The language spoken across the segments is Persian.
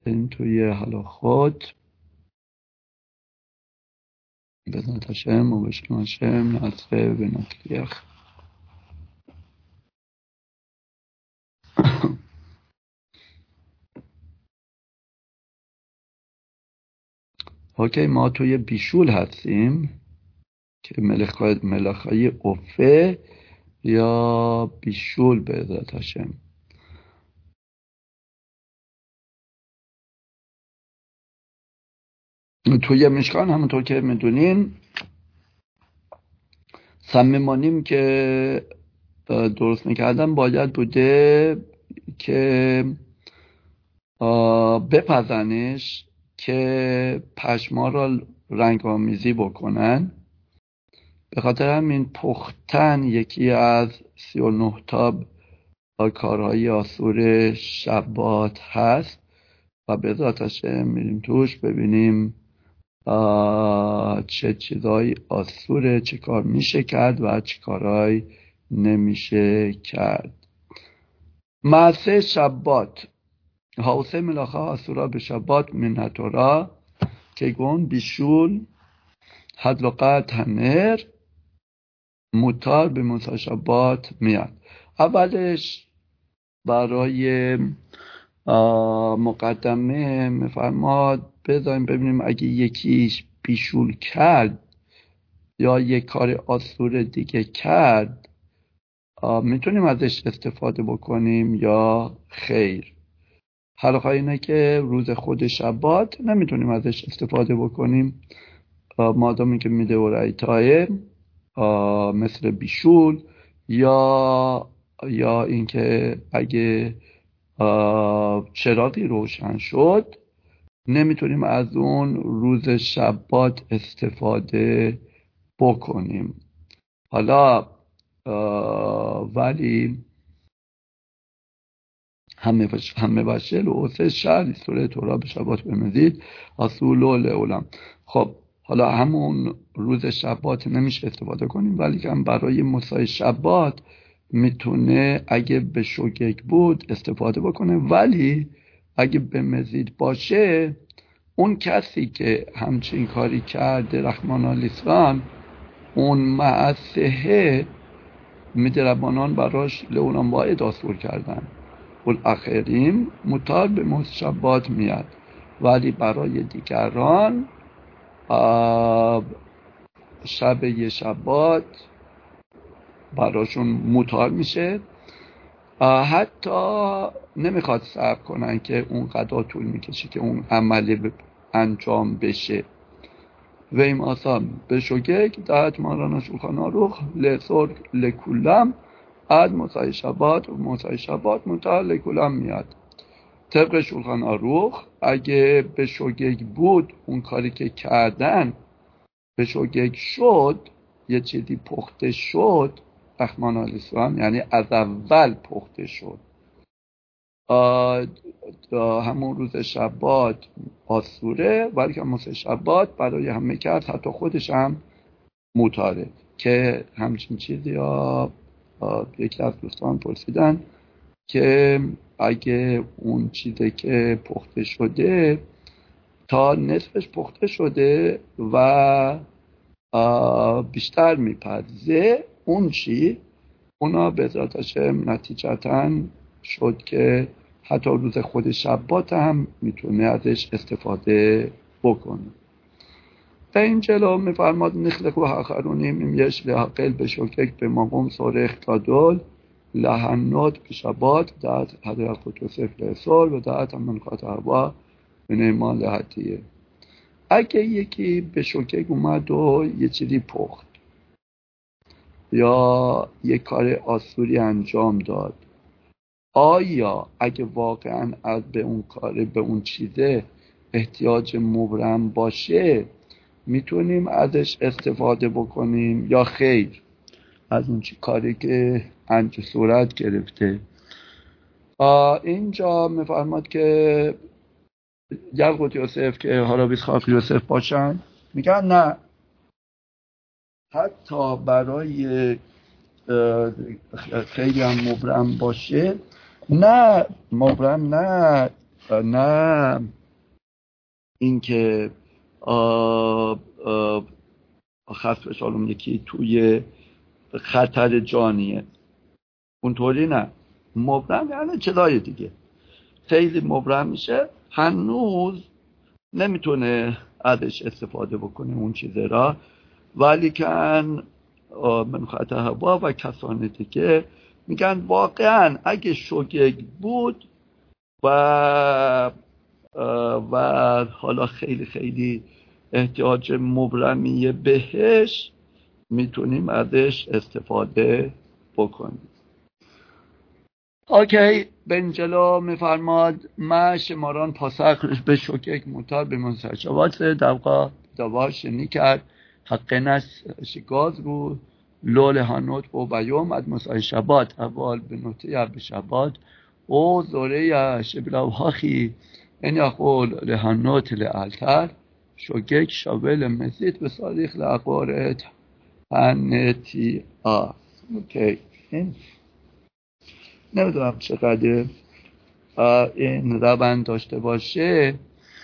این توی حالا خود بذات هشم و بشم هشم نصفه و نطلیخ. اوکی، ما توی بیشول هستیم که ملخای اوفه یا بیشول بذات هشم. توی مشکان همونطور که میدونین صمیمانیم که درست میکردم باید بوده که بپزنش که پشما را رنگ آمیزی بکنن. به خاطر همین پختن یکی از 39 تا کارهای آسور شبات هست و به ذاتش میریم توش ببینیم چه چیزای آسوره، چه کار میشه کرد و چه کارهای نمیشه کرد. معصه شبات هاوسه ملاخه آسورا به شبات منتورا که گون بیشول حدلقت همر موتار به موسا شبات میاد. اولش برای مقدمه میفرماد بذاریم ببینیم اگه یکیش بیشول کرد یا یک کار آسور دیگه کرد میتونیم ازش استفاده بکنیم یا خیر. حالا اینه که روز خود شبات نمیتونیم ازش استفاده بکنیم مادامی که میده و رایتای مثل بیشول یا اینکه اگه چراغی روشن شد نمیتونیم از اون روز شبات استفاده بکنیم. حالا ولی همه بشل و اوسه شهر سوره تورا به شبات بمزید اصول و لعولم. خب حالا همون روز شبات نمیشه استفاده کنیم ولی که برای مسای شبات میتونه اگه به شوگک بود استفاده بکنه، ولی اگه به مزید باشه اون کسی که همچین کاری کرده رحمان آلیسان اون معصه میدربانان براش لعولم باید آسور کردن والاخرین مطال به موسى شبات میاد، ولی برای دیگران شب یه شبات براشون مطال میشه. حتی نمیخواد صبر کنن که اون قضا طول میکشه که اون عملی انجام بشه. و این آسان به شوگک دهت مارانا شولخان آروخ لسور لکولم اد موسای شبات و موسای شبات مطال لکولم میاد. طبق شولخان آروخ اگه به شوگک بود اون کاری که کردن به شوگک شد، یه چیزی پخته شد رحمان آلیسان، یعنی از اول پخته شد، همون روز شبات آسوره، ولی که موسى شبات برای همه کرد حتی خودش هم موتاره. که همچین چیزی یکی از دوستان پرسیدن که اگه اون چیزی که پخته شده تا نصفش پخته شده و بیشتر میپزه اون چی، اونا به ذاتش نتیجتاً شد که حتی روز خود شبات هم میتونه ازش استفاده بکنه. در این جلو میفرماد نخلق و آخرونیم میمیش لحقل به شوکک به مقام سارخ تادول لحنات به شبات دعت حضرت قدوسف لحصال و دعت هم منقاط هوا به نیمان لحتیه. اگه یکی به شوکک اومد و یه چیزی پخت یا یه کار آسوری انجام داد، آیا اگه واقعا از به اون کار به اون چیزه احتیاج مبرم باشه میتونیم ازش استفاده بکنیم یا خیر از اون کاری که انجام صورت گرفته؟ اینجا میفرماد که یلقوت یوسف که هارابیس خاک یوسف باشن میگن نه، حتی برای خیلی هم مبرم باشه، نه مبرم نه نه اینکه خسب سالم یکی توی خطر جانیه، اونطوری نه. مبرم یعنی چیزای دیگه، خیلی مبرم میشه، هنوز نمیتونه ازش استفاده بکنه اون چیزه را، ولی کن من خطر هوا و کسانی دیگه میگن واقعا اگه شوگگ بود و حالا خیلی خیلی احتیاج مبرمی بهش، میتونیم ازش استفاده بکنیم. اوکی، بنجلو میفرماد ما شماران پاسخ به شوگگ مطار به منسرشوات دواش نیکر حق نس شگاز رو لول هانوت و بیوم اد مسای شبات اول به نوتی به شبات او زوره شبلاو هاخی این اخول لهانوت لالتر شوگگ شاول مزید به صادق لعقارت هنتی اوکی، این نمیدونم چقدر این روند داشته باشه،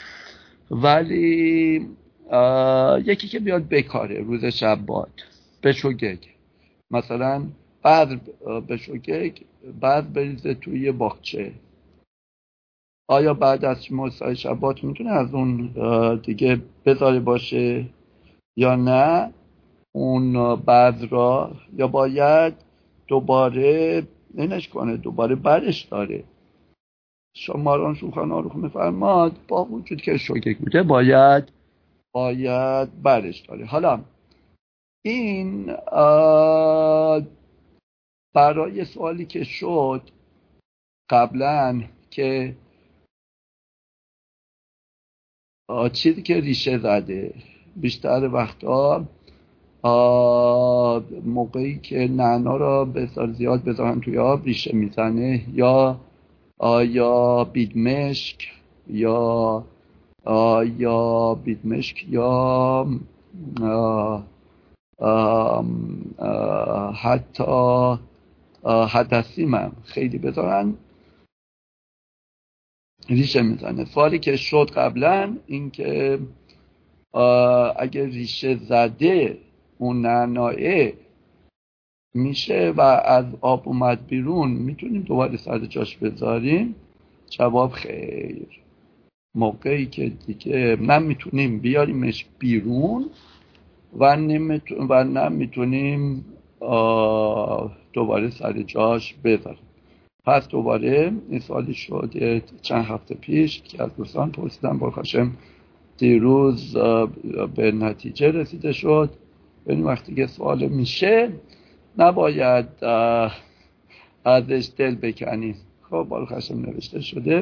ولی یکی که بیاد بکاره روز شبات به شوگگ، مثلا بعد به شوگگ بعد بریزه توی باغچه، آیا بعد از مسای شبات میتونه از اون دیگه بذاره باشه یا نه اون بعد را، یا باید دوباره اینش کنه، دوباره برش داره؟ شماران شوخان آروخ میفرماد با وجود که شوگگ بوده باید برش داره. حالا این برای سوالی که شد قبلا که چیزی که ریشه زده بیشتر وقتا موقعی که نعنا را بذار زیاد بذارن توی آب ریشه میزنه، یا بیدمشک یا بیدمشک یا حتی حدثیم هم خیلی بذارن ریشه میزنه. سوالی که شد قبلا این که اگه ریشه زده اون نعناعه میشه و از آب اومد بیرون میتونیم دوباره سر جاش بذاریم؟ جواب خیر. موقعی که دیگه نمیتونیم بیاریمش بیرون و نمیتونیم دوباره سر جاش بذاریم. پس دوباره این سوالی شد چند هفته پیش که از دوستان پرسیدم، با خشم دیروز به نتیجه رسیده شد. این وقتی که سوال میشه نباید ازش دل بکنیم. خب با خشم نوشته شده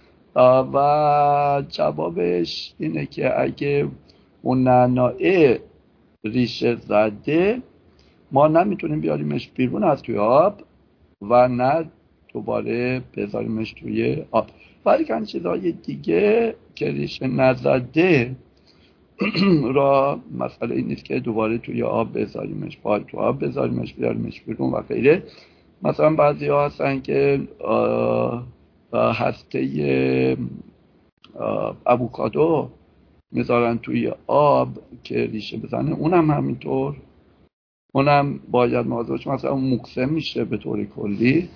و جوابش اینه که اگه اون نعناعه ریشه زده ما نمیتونیم بیاریمش بیرون از توی آب و نه دوباره بذاریمش توی آب. ولی کن چیزای دیگه که ریشه نزده را مسئله این نیست که دوباره توی آب بذاریمش، باید تو آب بذاریمش بیاریمش بیرون و غیره. مثلا بعضی ها هستن که هسته اووکادو میذارن توی آب که ریشه بزنه، اونم همینطور، اونم باید مواظبش، مثلا اون مکسم میشه به طور کلی،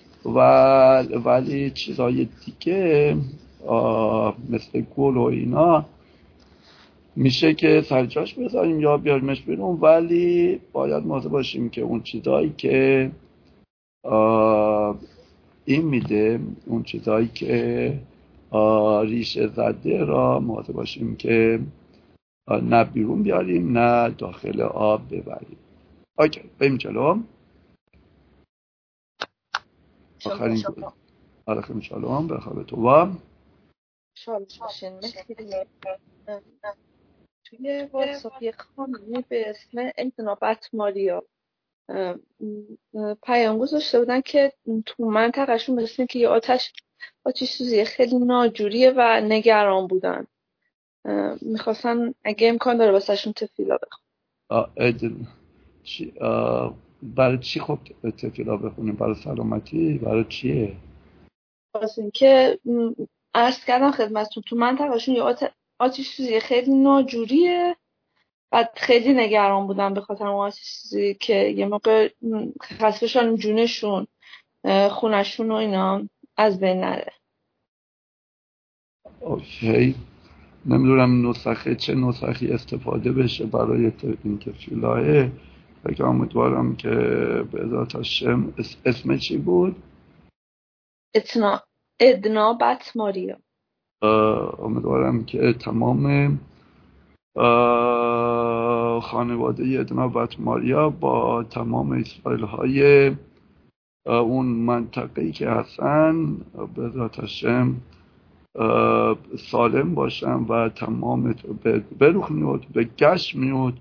ولی چیزای دیگه مثل گل و اینا میشه که سرجاش بذاریم یا بیاریمش بیرون، ولی باید مواظب باشیم که اون چیزایی که این میده، اون چیزایی که ریشه زده را مواظب باشیم که نه بیرون بیاریم نه داخل آب ببریم. اوکی، بریم جلو. آخرین علیکم شالوم به خواب تو با شالوم باشین. مثل توی واتساپ یه خانمی به اسم انتنابت ماریا پیام گذاشته بودن که تو منطقهشون مثل که یه آتش سوزی خیلی ناجوریه و نگران بودن. میخواستن اگه امکان داره واسهشون تفیلا بخونم. برای چی خب تفیلا بخونیم؟ برای سلامتی؟ برای چیه؟ واسه اینکه عرض کردم خدمتتون تو منطقهشون یه آتش سوزی خیلی ناجوریه. بعد خیلی نگران بودم به خاطر اون آتش سوزی که یه موقع خسته شدن جونشون، خونشون و اینا از بین نره. اوکی. نمیدونم نسخه چه نسخی استفاده بشه برای این تفیلاه. فکر امیدوارم که به ذات هاشم اسم چی بود؟ ادنا بطماریا. امیدوارم که تمام خانواده ادنا بطماریا با تمام اسرائیل های اون منطقه‌ای که هستن به ذات هاشم سالم باشن و تمام به روح میاد به گشت میاد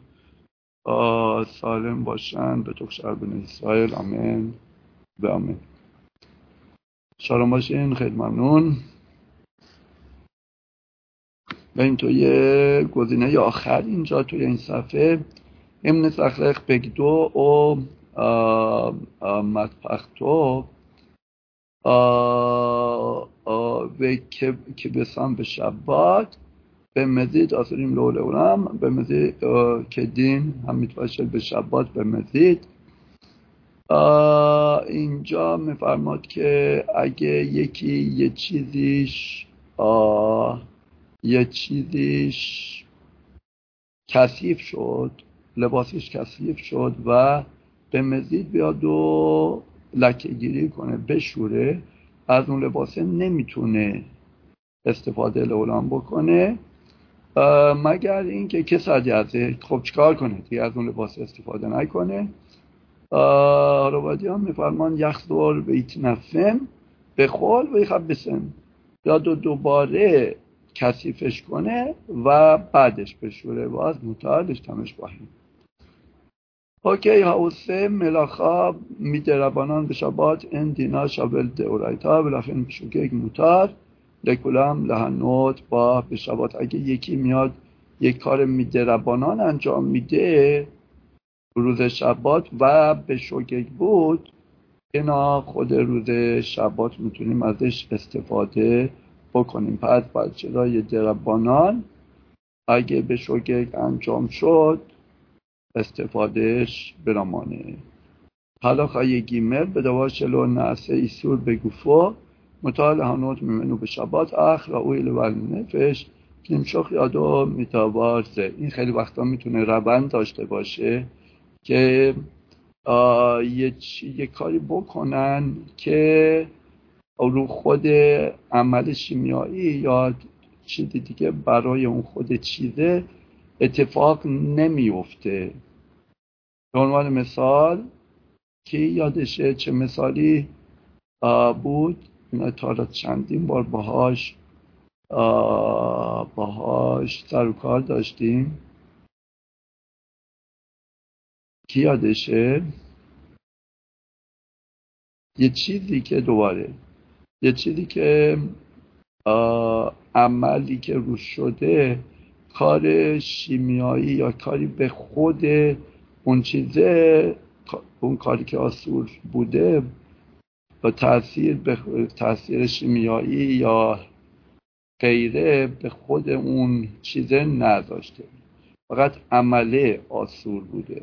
سالم باشن به تو شهر بن اسرائیل. آمین و آمین. شالوم باشین. خیلی ممنون. و این توی گزینه آخر اینجا توی این صفحه امن زخرخ بگدو و مطبختو و که بسان به شبات به مزید آسریم لولورم به مزید که دین هم میتواشه به شبات به مزید. اینجا میفرماد که اگه یکی یه چیزیش کثیف شد، لباسش کثیف شد و به مزید بیاد و لکه گیری کنه، بشوره، از اون لباسه نمیتونه استفاده الهولان بکنه مگر این که کسادی ازه. خب چیکار کنه؟ دیگه از اون لباس استفاده نکنه. روادیان میفرمان یخزور و ایتنفن به خول و یخبسن، یا دوباره کثیفش کنه و بعدش بشوره و از متعادش تمش باهیم. اوکی. هاوسه ملاخا میدربانان به شبات این دینا شابل دورایتا بلافین بشوگه متعاد لکولم لحنوت با به شبات. اگه یکی میاد یک کار میدربانان انجام میده روز شبات و به شوگگ بود، اینا خود روز شبات میتونیم ازش استفاده بکنیم. پس بچه‌های دربانان اگه به شوگگ انجام شد استفادهش برامانه. حالا خواهی گیمل به دواشلو نعسه ایسور بگوفو مطال هانوت میمنو به شبات اخ را اویل ولنفش نمشخ یادو میتابارزه. این خیلی وقتا میتونه روند داشته باشه که یه کاری بکنن که رو خود عمل شیمیایی یا چیز دیگه برای اون خود چیزه اتفاق نمیفته. به عنوان مثال کی یادشه چه مثالی بود؟ اینا تا چندین بار باهاش سر و کار داشتیم. کی یادشه؟ یه چیزی که عملی که روش شده کار شیمیایی یا کاری به خود اون چیزه، اون کاری که آسور بوده با تأثیر شیمیایی یا غیره به خود اون چیزه نداشته، فقط عمله آسور بوده.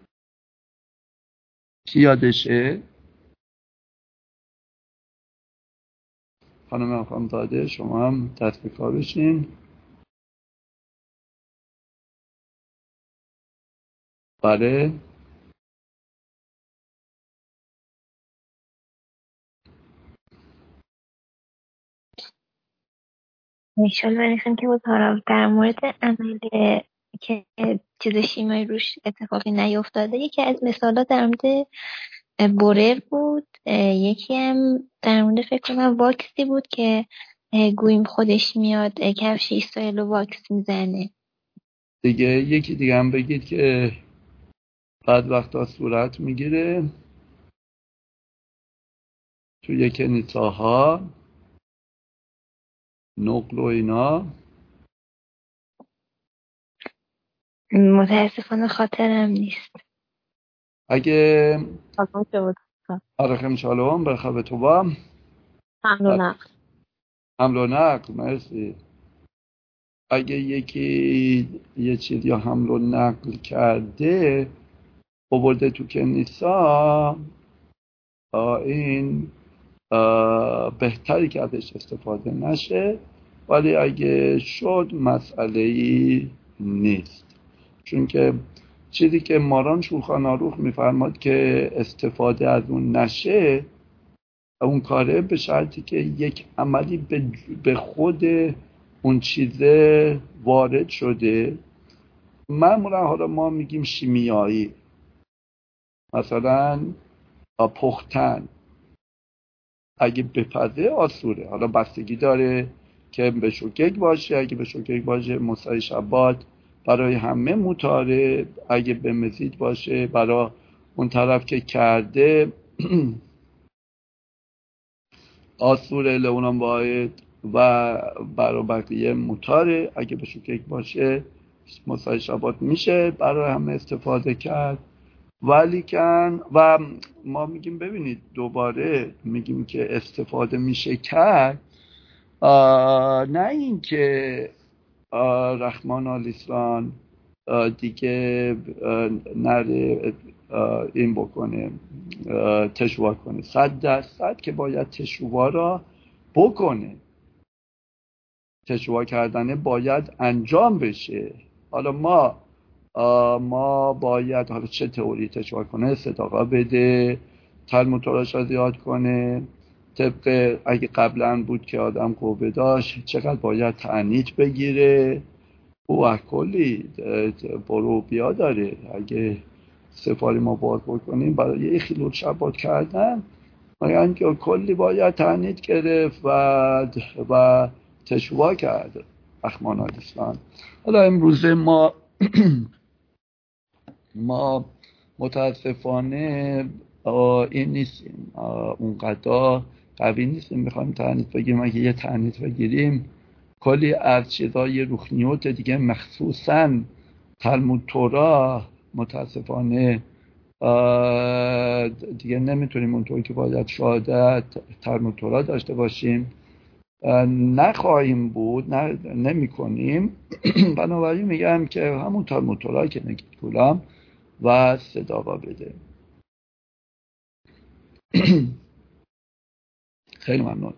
کی یادشه؟ خانم افهم داده شما هم دست به کار بشین. بله انشالله برسیم که بود در مورد عمل که چیز شیمیایی روش اتفاقی نیفتاده. یکی از مثالات در مورد بورر بود، یکی هم در مورد فکر کنم واکسی بود که گویم خودش میاد کفش ایسرائیل رو واکس میزنه دیگه. یکی دیگه هم بگید که بعد وقتا صورت میگیره توی کنیساها، نقل و اینا. متاسفانه خاطرم نیست. اگه آزمون که بود آرخم شالوم برخواه تو با ممنونم. حمل و نقل. مرسی. اگه یکی یه چیزی حمل و نقل کرده آورده تو کنیسا، این بهتری که ازش استفاده نشه، ولی اگه شد مسئله‌ای نیست. چون که چیزی که ماران شولخان آروخ میفرماد که استفاده از اون نشه، اون کاره به شرطی که یک عملی به خود اون چیزه وارد شده. معمولا حالا ما میگیم شیمیایی، مثلا پختن اگه بپزه آسوره. حالا بستگی داره که به شوکک باشه. اگه به شوکک باشه مسای شبات برای همه متاره. اگه به مزید باشه برای اون طرف که کرده آسوره لونم باید و برای بقیه متاره. اگه به شوکک باشه مسای شبات میشه برای همه استفاده کرد. ولیکن و ما میگیم ببینید دوباره میگیم که استفاده میشه کرد، نه این که رحمان آلیسان دیگه نره این بکنه، تشویق کنه. 100% که باید تشویق را بکنه، تشویق کردنه باید انجام بشه. حالا ما باید حالا چه تئوری تشویق کنه، صداقا بده، تلمود تراش را زیاد کنه، طبق اگه قبلا بود که آدم قوه داشت چقدر باید تعنیت بگیره، او کلی برو بیا داره. اگه سفاری ما باید بکنیم برای یه خیلوت شبات کردن، میگن که کلی باید تعنیت گرفت و تشویق کرد رحمان آلیسان. حالا امروزه ما متاسفانه این نیستیم، اونقدر قوی نیستیم بخوایم تعنیت بگیریم. اگه یه تعنیت بگیریم کلی از چیزای روحانیوت دیگه مخصوصاً تلمود تورا متاسفانه دیگه نمیتونیم اونطور که باید شهادت تلمود تورا داشته باشیم، نخواهیم بود، نمی کنیم. بنابراین میگم که همون تلمود تورا که نگید کلام و صداقا بده. خیلی ممنون.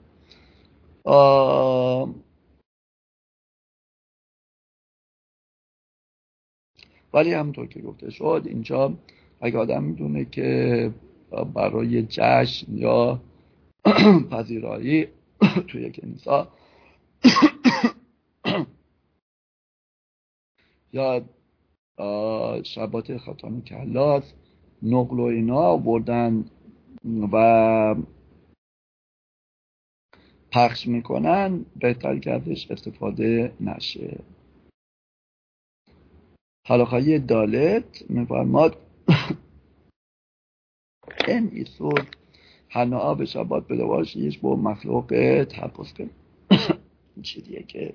ولی همونطور که گفته شد اینجا اگه آدم میدونه که برای جشن یا پذیرایی توی کنیسا یا شبات ختام کلاس نقل و اینا آوردن و پخش میکنن، بهتر که ازش استفاده نشه. حلاخه دالت میفرماد این ایسور هنها به شبات بدواش یش با مخلوق تپوس کن. این چیزیه که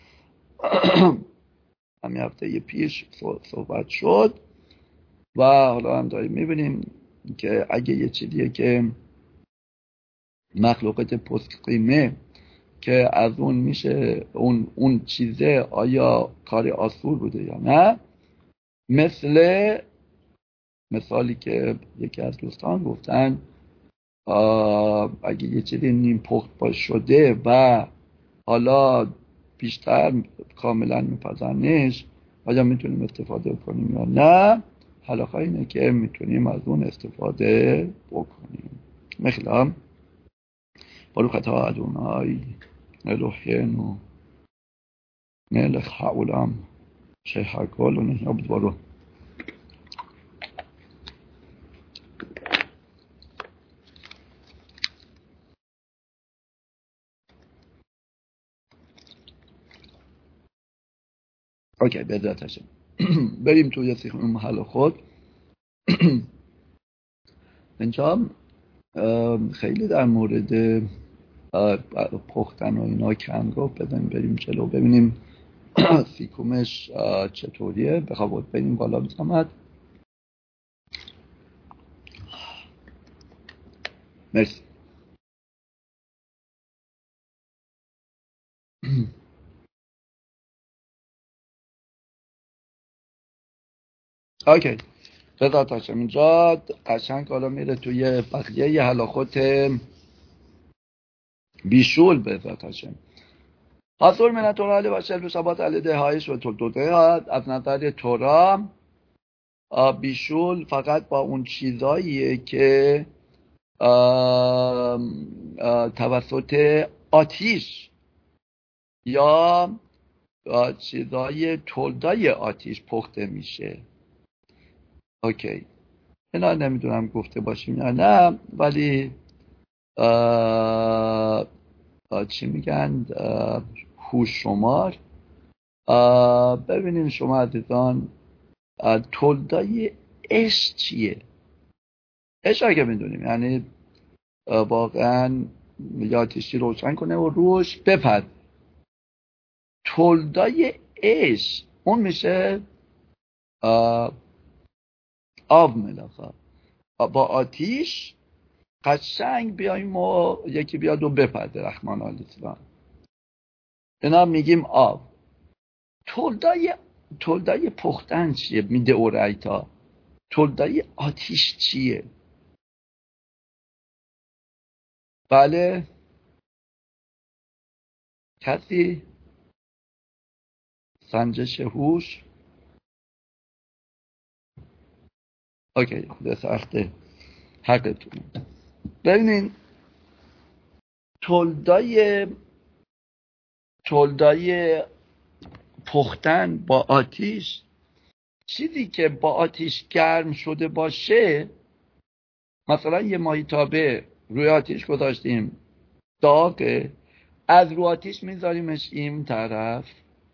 همین هفته پیش صحبت شد و حالا هم داریم میبینیم که اگه یه چیزیه که مخلوقات پست قیمه که از اون میشه اون چیزه آیا کار آسور بوده یا نه، مثالی که یکی از دوستان گفتن اگه یه چیزی نیم پخت شده و حالا بیشتر کاملا میپزنش، آیا میتونیم استفاده کنیم یا نه؟ حلاقه اینه که میتونیم از اون استفاده بکنیم. مخلام برو خطا ادونای الوهینو ملک حولم شیخ کل و نهیابد برو. اوکی بدرتشم. بریم توی سیخ محل خود. اینجا خیلی در مورد پختن و اینا کم گفت. بریم جلو ببینیم سیکومش چطوریه. بخواد بریم بالا بزمد. مرسی. اوکی، بذار تاشم اینجا قشنگ حالا میره توی بقیه حلاخوت بیشول. بذار تاشم حاصل من تورا علی باشه بشابات علی دهایش و تلتوده از نظر تورا بیشول فقط با اون چیزاییه که توسط آتیش یا چیزای تولدای آتیش پخته میشه. اوکی، اینا نمیدونم گفته باشیم یا نه، ولی چی میگن هوش شمار. ببینین شما عزیزان، تولدای عشق چیه؟ عشق اگه میدونیم یعنی واقعا یا آتیشی روشن کنه و روش بپد. تولدای عشق اون میشه آب ملاقه با آتیش قشنگ بیاییم و یکی بیاد و بپده رحمان الاسلام، اینا میگیم آب. تولدای پختن چیه؟ میده اورایتا. تولدای آتیش چیه؟ بله کسی سنجش هوش؟ اوکی، خود سخته حقتونه. ببینین تولدای پختن با آتیش، چیزی که با آتیش گرم شده باشه، مثلا یه ماهیتابه روی آتیش گذاشتیم داغه، از رو آتیش میذاریمش این طرف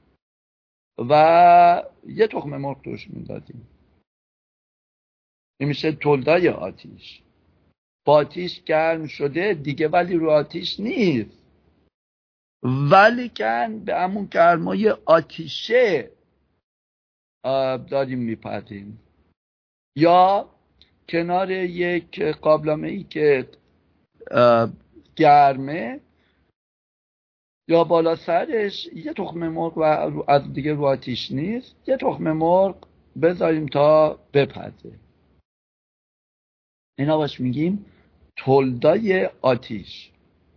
و یه تخم مرغ توش میذاریم، این میشه تولدای آتیش. با آتیش گرم شده دیگه ولی رو آتیش نیست، ولی کن به همون گرمای آتیشه داریم میپردیم. یا کنار یک قابلمه ای که گرمه یا بالا سرش یه تخم مرغ و از دیگه رو آتیش نیست، یه تخم مرغ بذاریم تا بپزه. اینا باش میگیم تولدای آتیش.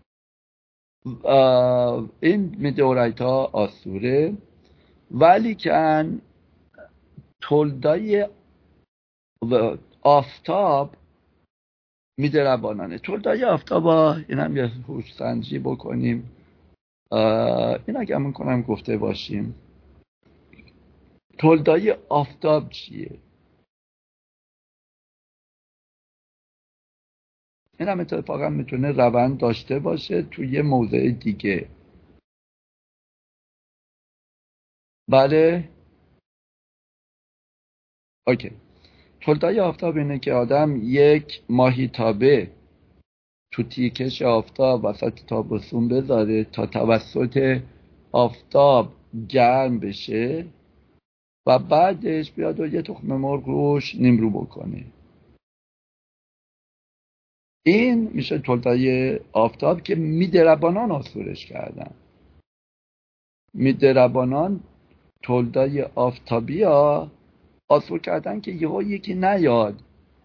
این میدورایتا آسوره، ولی کن تولدای آفتاب میدربانانه. تولدای آفتاب این هم یه هوش سنجی بکنیم، این اگه همون کنم گفته باشیم. تولدای آفتاب چیه؟ این هم اتفاقا میتونه روند داشته باشه توی یه موضع دیگه. بله اوکی. تولدای آفتاب اینه که آدم یک ماهیتابه تو تیکش آفتاب وسط تابستون بذاره تا توسط آفتاب گرم بشه و بعدش بیاد و یه تخم مرغ روش نیمرو بکنه. این میشه تولدای آفتاب که میدربانان آسورش کردن. میدربانان تولدای آفتابی ها آسور کردن که یکی نیاد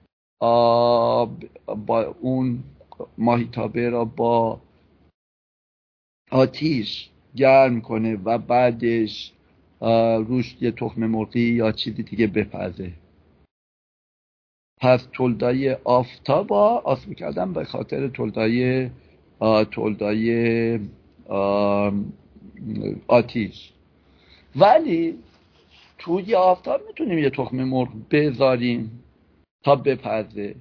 با اون ماهیتابه را با آتیش گرم کنه و بعدش روش یه تخم مرغی یا چیزی دیگه بپزه. پس تولدای آفتاب آسور کردن به خاطر تولدای آتیش. ولی توی آفتاب میتونیم یه تخم مرغ بذاریم تا بپزه،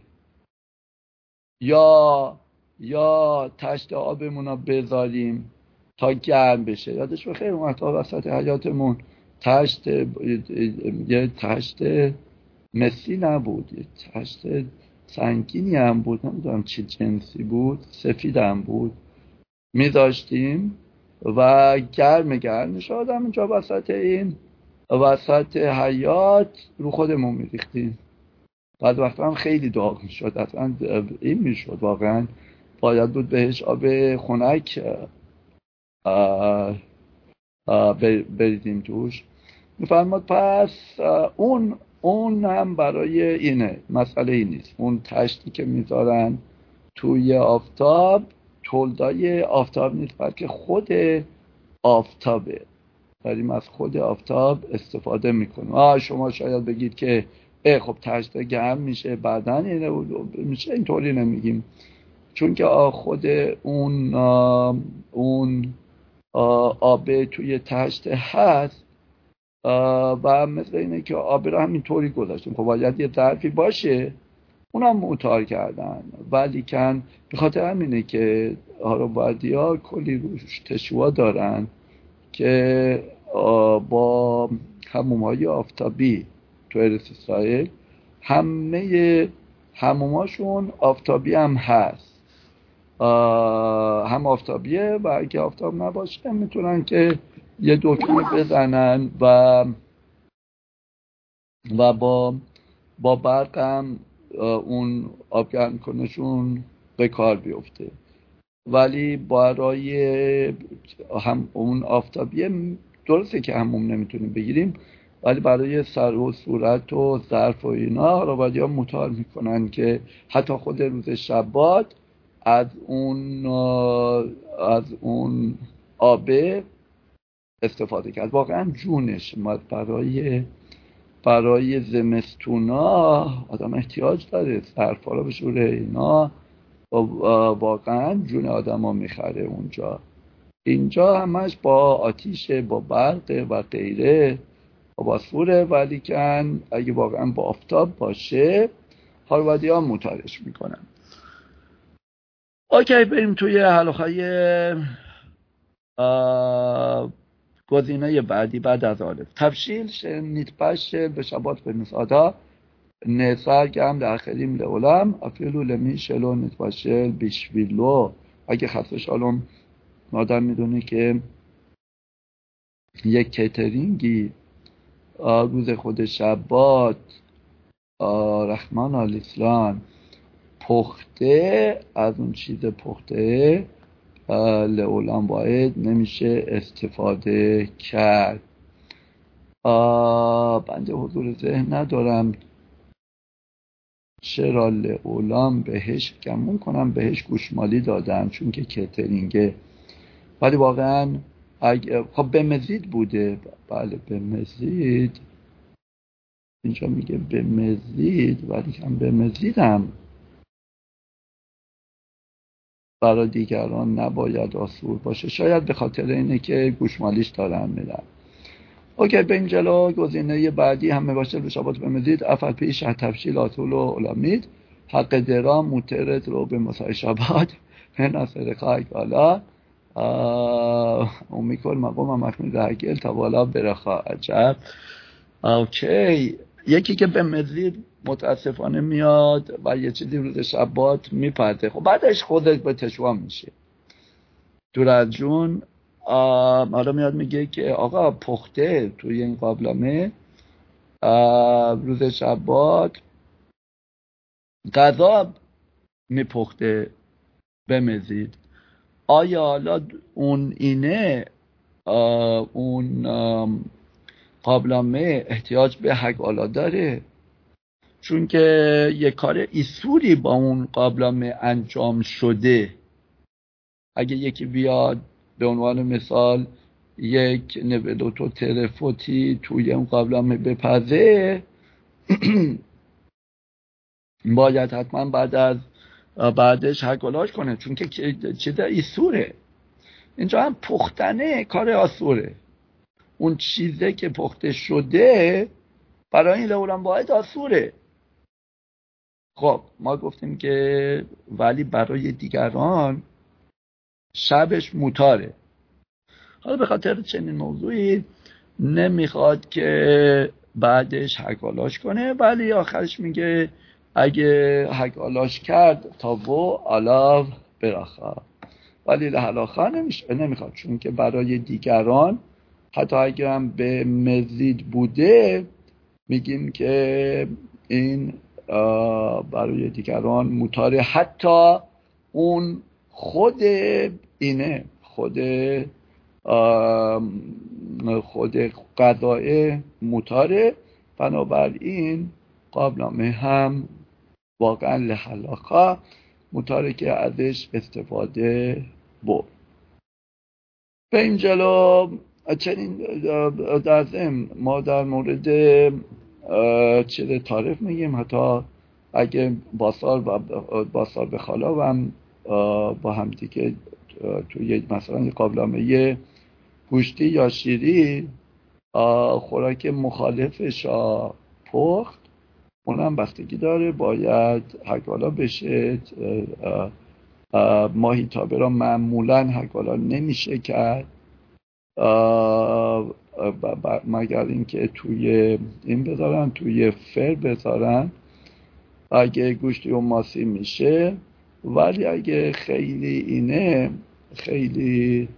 یا تشت آبمون رو بذاریم تا گرم بشه. یادش بخیر اون وقتا وسط حیاتمون یه تشت مسی نبود، یه تشت سنگینی هم بود، نمیدونم چی جنسی بود، سفید هم بود، میذاشتیم و گرم میشه آدم اینجا وسط حیات رو خودمون میریختیم. بعد وقتا هم خیلی داغ میشد، اصلا این میشد واقعا باید بود بهش آب خنک بریدیم توش. میفرماد پس اون اون هم برای اینه، مسئله این نیست. اون تشتی که میذارن توی آفتاب تولدای آفتاب نیست، بلکه خود آفتابه. داریم از خود آفتاب استفاده میکنیم. شما شاید بگید که خب تشت گرم میشه بعدن اینه میشه، اینطوری نمیگیم، چون که خود اون آب توی تشت هست و مثل اینه که آب رو همینطوری گذاشتیم. خب باید یه ظرفی باشه، اونم معتار کردن، ولی کن به خاطر همینه که هاروردیا کلی روش تشوا دارن که با حموم‌های آفتابی تو ارث اسرائیل همه حموماشون آفتابی هم هست، هم آفتابیه و اگه آفتاب نباشه میتونن که یه دکمه بزنن و با برق هم اون آب گرم کنشون به کار بیفته. ولی برای هم اون آفتابیه درسته که همون نمیتونیم بگیریم، ولی برای سر و صورت و ظرف و اینا هاروردی‌ها مطالعه میکنن که حتی خود روز شبات از اون آبه استفاده کرد. واقعا جونش برای زمستونا آدم احتیاج داره، ظرفا رو بشوره اینا، واقعا جون آدم ها میخره اونجا. اینجا همش با آتیشه، با برق و غیره و با سوره، ولی کن اگه واقعا با آفتاب باشه هاروردی ها مطالعش میکنن. اوکی، بریم توی حلقه گزینه بعدی بعد از آلف. תבשיל שנתבשל בשבת במסעדה נאסר גם לאחרים לעולם, אפילו למי שלא נתבשל בשבילו. اگه خسته شالom آدم میدونه که یک کیترینگی روز خود شبات رحمان الاسلام پخته، از اون چیز پخته لعولم باید نمیشه استفاده کرد. بنده حضور ذهن ندارم چرا لعولم بهش گمون کنم بهش گوشمالی دادن چون که کیترینگه، ولی واقعا خب به مزید بوده. بله به مزید، اینجا میگه به مزید، ولی هم به مزید هم برای دیگران نباید آسور باشه. شاید به خاطر اینه که گوشمالیش دارن میدن. اوکی، به این جلو گزینه بعدی هم باشه به شبات به مزید افل پیش تفشیل آتول و علامید حق درام موترت رو به مسای شبات ناصر خاک بالا امیکل مقام محمود رگل تا بالا برخوا. عجب. اوکی، یکی که به مزید متاسفانه میاد و یه چیزی روز شبات میپرده، خب بعدش خودت به تشوا میشه. دور از جون حالا میاد میگه که آقا پخته توی این قابلمه روز شبات غذا میپخته به مزید. آیا حالا اون اینه اون قابلمه احتیاج به حقالا داره؟ چون که یه کار ایسوری با اون قابلمه انجام شده. اگه یکی بیاد به عنوان مثال یک نولوتو تلفوتی توی اون قابلمه بپزه باید حتما بعدش حقالاش کنه، چون که چیز ایسوره. اینجا هم پختنه کار آسوره. اون چیزه که پخته شده برای این لولم باید آسوره. خب ما گفتیم که ولی برای دیگران شبش موتاره. حالا به خاطر چنین موضوعی نمیخواد که بعدش حقالاش کنه، ولی آخرش میگه اگه حقالاش کرد تا و علاو براخا، ولی لحلاخا نمیخواد، چون که برای دیگران حتی اگه هم به مزید بوده میگیم که این برای دیگران موتاره. حتی اون خود اینه خود قضایه موتاره بنابراین قابلمه هم واقعا لحلاقا مطاره که ازش استفاده بود. به این جلو چنین در ضمن ما در مورد چیز تعریف میگیم، حتی اگه باسار به خالا و هم با هم دیگه توی مثلا قابلمه گوشتی یا شیری خوراک مخالفش پخت، اونم بستگی داره، باید حکالا بشه. ماهیتابه را معمولا حکالا نمیشه کرد مگر اینکه توی این بذارن، توی فر بذارن اگه گوشتی و ماسی میشه. ولی اگه خیلی اینه، خیلی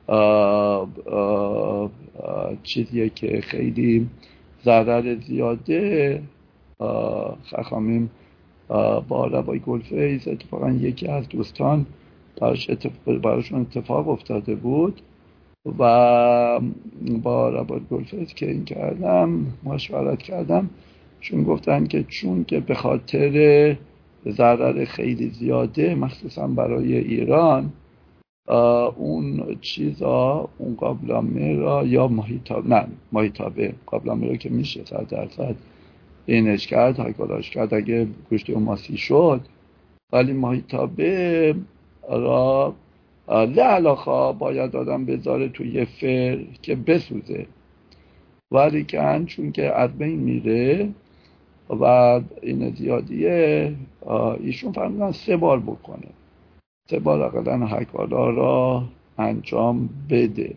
چیزیه که خیلی ضرر زیاده، خخامیم با ربای گلفیز اتفاقا یکی از دوستان براشون اتفاق افتاده بود و با ربای گلفیز که این کردم مشورت کردم، چون گفتن که چون که به خاطر ضرر خیلی زیاده مخصوصا برای ایران اون چیزا، اون قابلمه را یا ماهیتابه قابلمه را که میشه 100% اینش کرد، حکالاش کرد اگه گوشت و ماسی شد، ولی ماهیتابه را لعلاخا باید آدم بذاره توی فر که بسوزه، ولی که چون که از بین میره و این زیادیه، ایشون فرمودن 3 بار بکنه، 3 بار اقلا حکالا را انجام بده.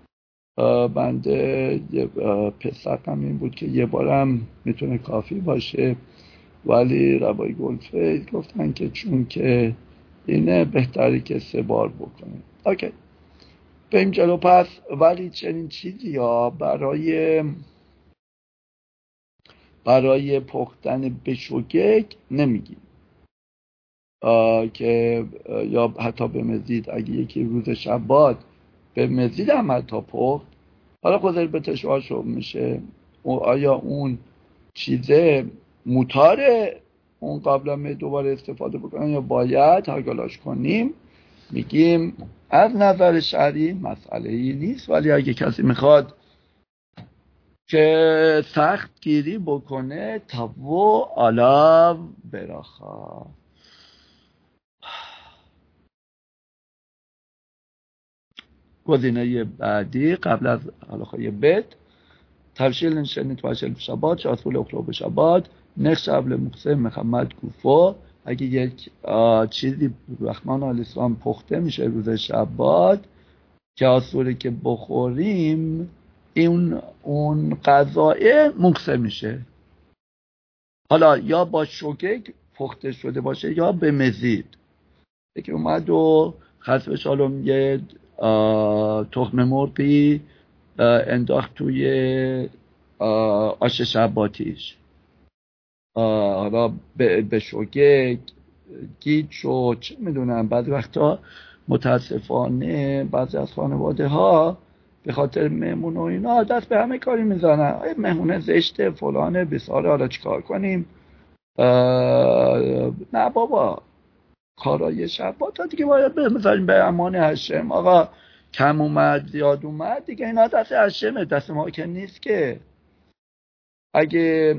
بنده پسرم این بود که 1 بارم میتونه کافی باشه، ولی ربای گلفید گفتن که چون که اینه بهتری که 3 بار بکنه. اوکی، بریم جلو. پس ولی چنین چیزی ها برای پختن بشوگک نمیگیم که یا حتی به مزید اگه یکی روز شبات به مزید هم حتی پخت، حالا خودش به تشواشو میشه، آیا اون چیزه مطاره اون قابلمه دوباره استفاده بکنن یا باید حکالاش کنیم؟ میگیم از نظر شرعی مسئله ای نیست، ولی اگه کسی میخواد که سخت گیری بکنه تاو علا براخا. گزینه بعدی قبل از حلاخای بد تفشیل نشنید واشل بشباد شاسول اخلو بشباد نقش قبل مقسم محمد گوفو. اگه یک چیزی رحمان الاسلام پخته میشه روز شباد که آسوره که بخوریم، اون غذای مقسم میشه، حالا یا با شوکک پخته شده باشه یا به مزید. یکی اومد و خسب شالوم یه تخم مرغی انداخت توی آش شباتیش، حالا به شوکک گیج شد، چه میدونم. بعضی وقتا متاسفانه بعضی از خانواده ها به خاطر مهمون و اینا دست به همه کاری میزنن، مهمونه زشته فلانه بساره، حالا چیکار کنیم؟ نه بابا، کارای شبات ها دیگه باید بذاریم به امان هشم. آقا کم اومد زیاد اومد دیگه اینا دست هشمه، دست ما که نیست که. اگه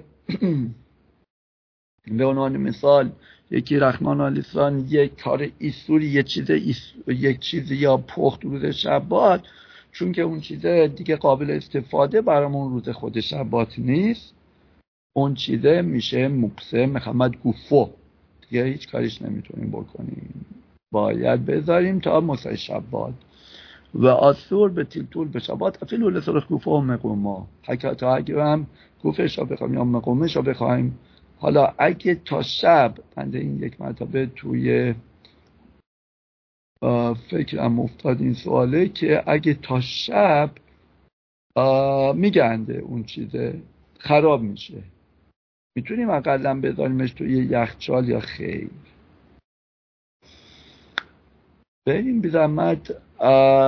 به عنوان مثال یکی رحمان الاسلام یک کار ایسوری یک چیزی یا پخت روز شبات، چون که اون چیزه دیگه قابل استفاده برامون روز خود شبات نیست، اون چیزه میشه مقسم محمد گوفو، دیگه هیچ کاریش نمیتونیم بکنیم، باید بذاریم تا مسای شبات. و آسور به تیلتول به شبات افیلو لسرخ گوفو و مقوما، حتی اگه هم گوفش را بخوایم یا مقومش را بخوایم. حالا اگه تا شب، بنده این یک مرتبه توی فکرم افتاد این سواله که اگه تا شب میگنده اون چیزه خراب میشه، میتونیم اقلا بذاریمش توی یخچال یا خیر؟ بریم بی زحمت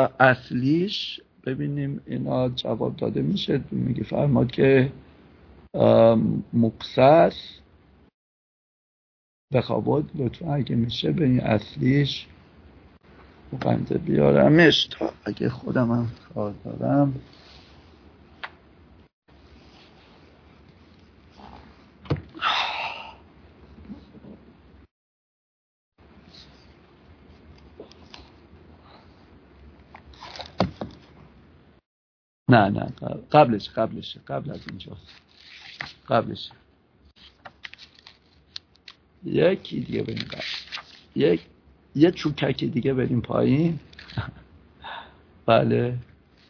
اصلیش ببینیم اینا جواب داده میشه. میگه فرماد که مقصص بخوابد. لطفا اگه میشه به این اصلیش بنده بیارمش تا اگه خودم هم کار دارم. نه قبلش قبل از اینجاست. قبلش یکی دیگه بریم قبل. یه چوککی دیگه بریم پایین. بله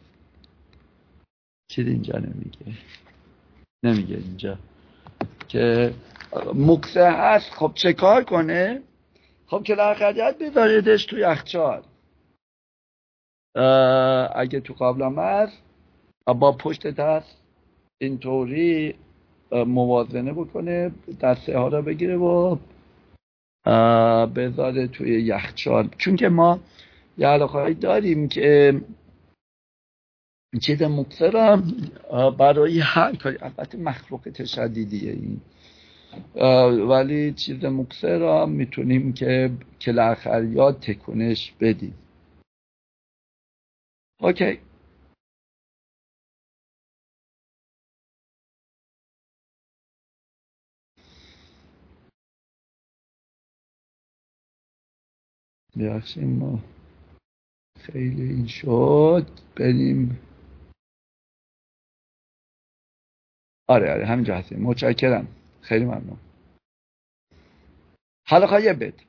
چیز اینجا نمیگه اینجا که مکسه هست. خب چه کار کنه؟ خب که لرخریت بذاریدش توی یخچال. اگه تو قابلمه هست با پشت دست اینطوری موازنه بکنه، دسته ها رو بگیره و بذاره توی یخچال. چون که ما یه علاقه‌ای داریم که چیز مکسر را برای هر کاری، البته مخلوق تشدیدیه این، ولی چیز مکسر را میتونیم که کلاخریات تکونش بدیم. اوکی. بیاشیم ما خیلی این شد. بریم. آره همینجا هستیم. متشکرم، خیلی ممنون. حالا یه بد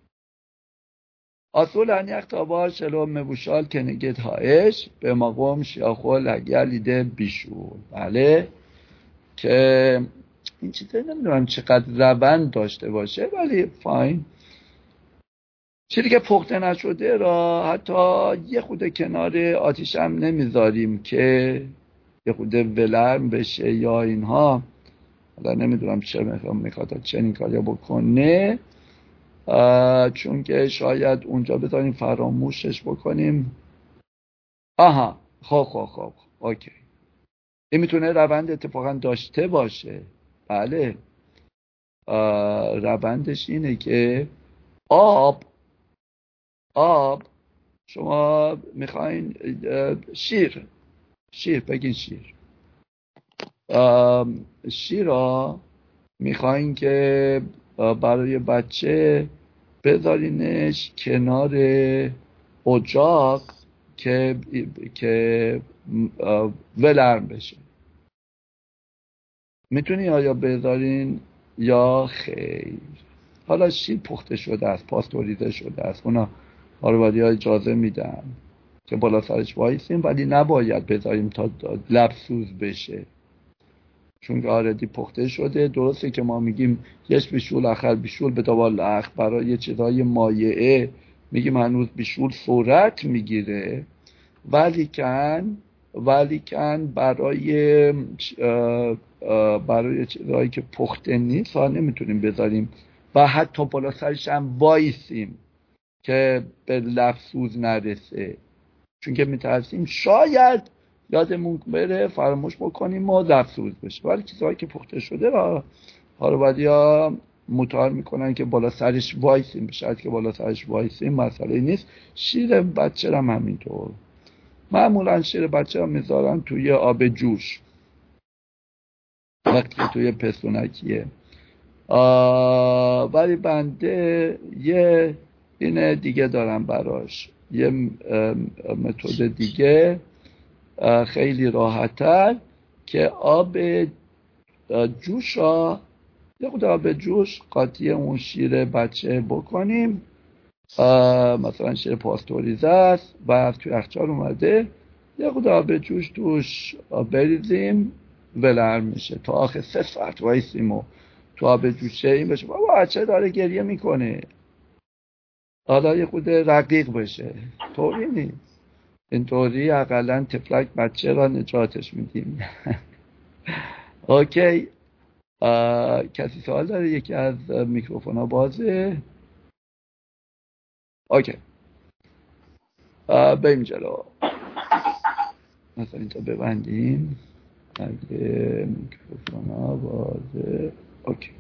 اصول انیخ تابار شلوم مبوشال کنگید هایش به مقام شیاخول اگر لیده بیشول. بله که این چیزه نمیدونم چقدر روند داشته باشه ولی فاین. چیزی که پخته نشده را حتی یه خود کنار آتیش هم نمیذاریم که یه خود ولرم بشه یا اینها. حالا نمیدونم چه میخواد چنین کاری بکنه، چون که شاید اونجا بذاریم فراموشش بکنیم. آها خب اوکی. این میتونه روند اتفاقا داشته باشه. بله روندش اینه که آب شما میخواین شیر بگین شیر را میخواین که برای بچه بذارینش کنار اجاق که ولرم بشه. میتونی آیا بذارین یا خیر؟ حالا شیر پخته شده است، پاستوریزه شده است، اونا هاروادی ها اجازه میدن که بالا سرش وایسیم، ولی نباید بذاریم تا لبسوز بشه، چون آردی پخته شده. درسته که ما میگیم یش بیشول آخر بیشول به دوال اخ، برای چیزهای مایعه میگیم هنوز بیشول صورت میگیره، ولی کن برای چیزهایی که پخته نیست ها نمیتونیم بذاریم و حتی بالا سرش هم وایسیم که به لفظوز نرسه، چون که میترسیم شاید یادمون بره فراموش بکنیم و لفظوز بشه. ولی چیزهایی که پخته شده را هاروادیا مطالعه میکنن که بالا سرش وایسیم، بشه که بالا سرش وایسیم مسئله نیست. شیر بچه هم همینطور. معمولا شیر بچه هم میذارن توی آب جوش وقتی توی پستونکیه. ولی بنده یه این دیگه دارم براش، یه متد دیگه خیلی راحت‌تر که آب جوش را یه خود آب جوش قاطی اون شیر بچه بکنیم، مثلا شیر پاستوریزه است و توی یخچال اومده، یه خود آب جوش توش بریزیم ولرم میشه. تا آخر 3 ساعت وایسیم و تو آب جوشه این بشه بابا بچه داره گریه میکنه، حالا یه خود رقیق بشه. طوری نیست، اینطوری اقلن تفلک بچه را نجاتش میدیم. اوکی. کسی سوال داره؟ یکی از میکروفون ها بازه؟ اوکی بریم جلو. مثلا اینجا ببندیم. اگه میکروفون آوازه اوکی.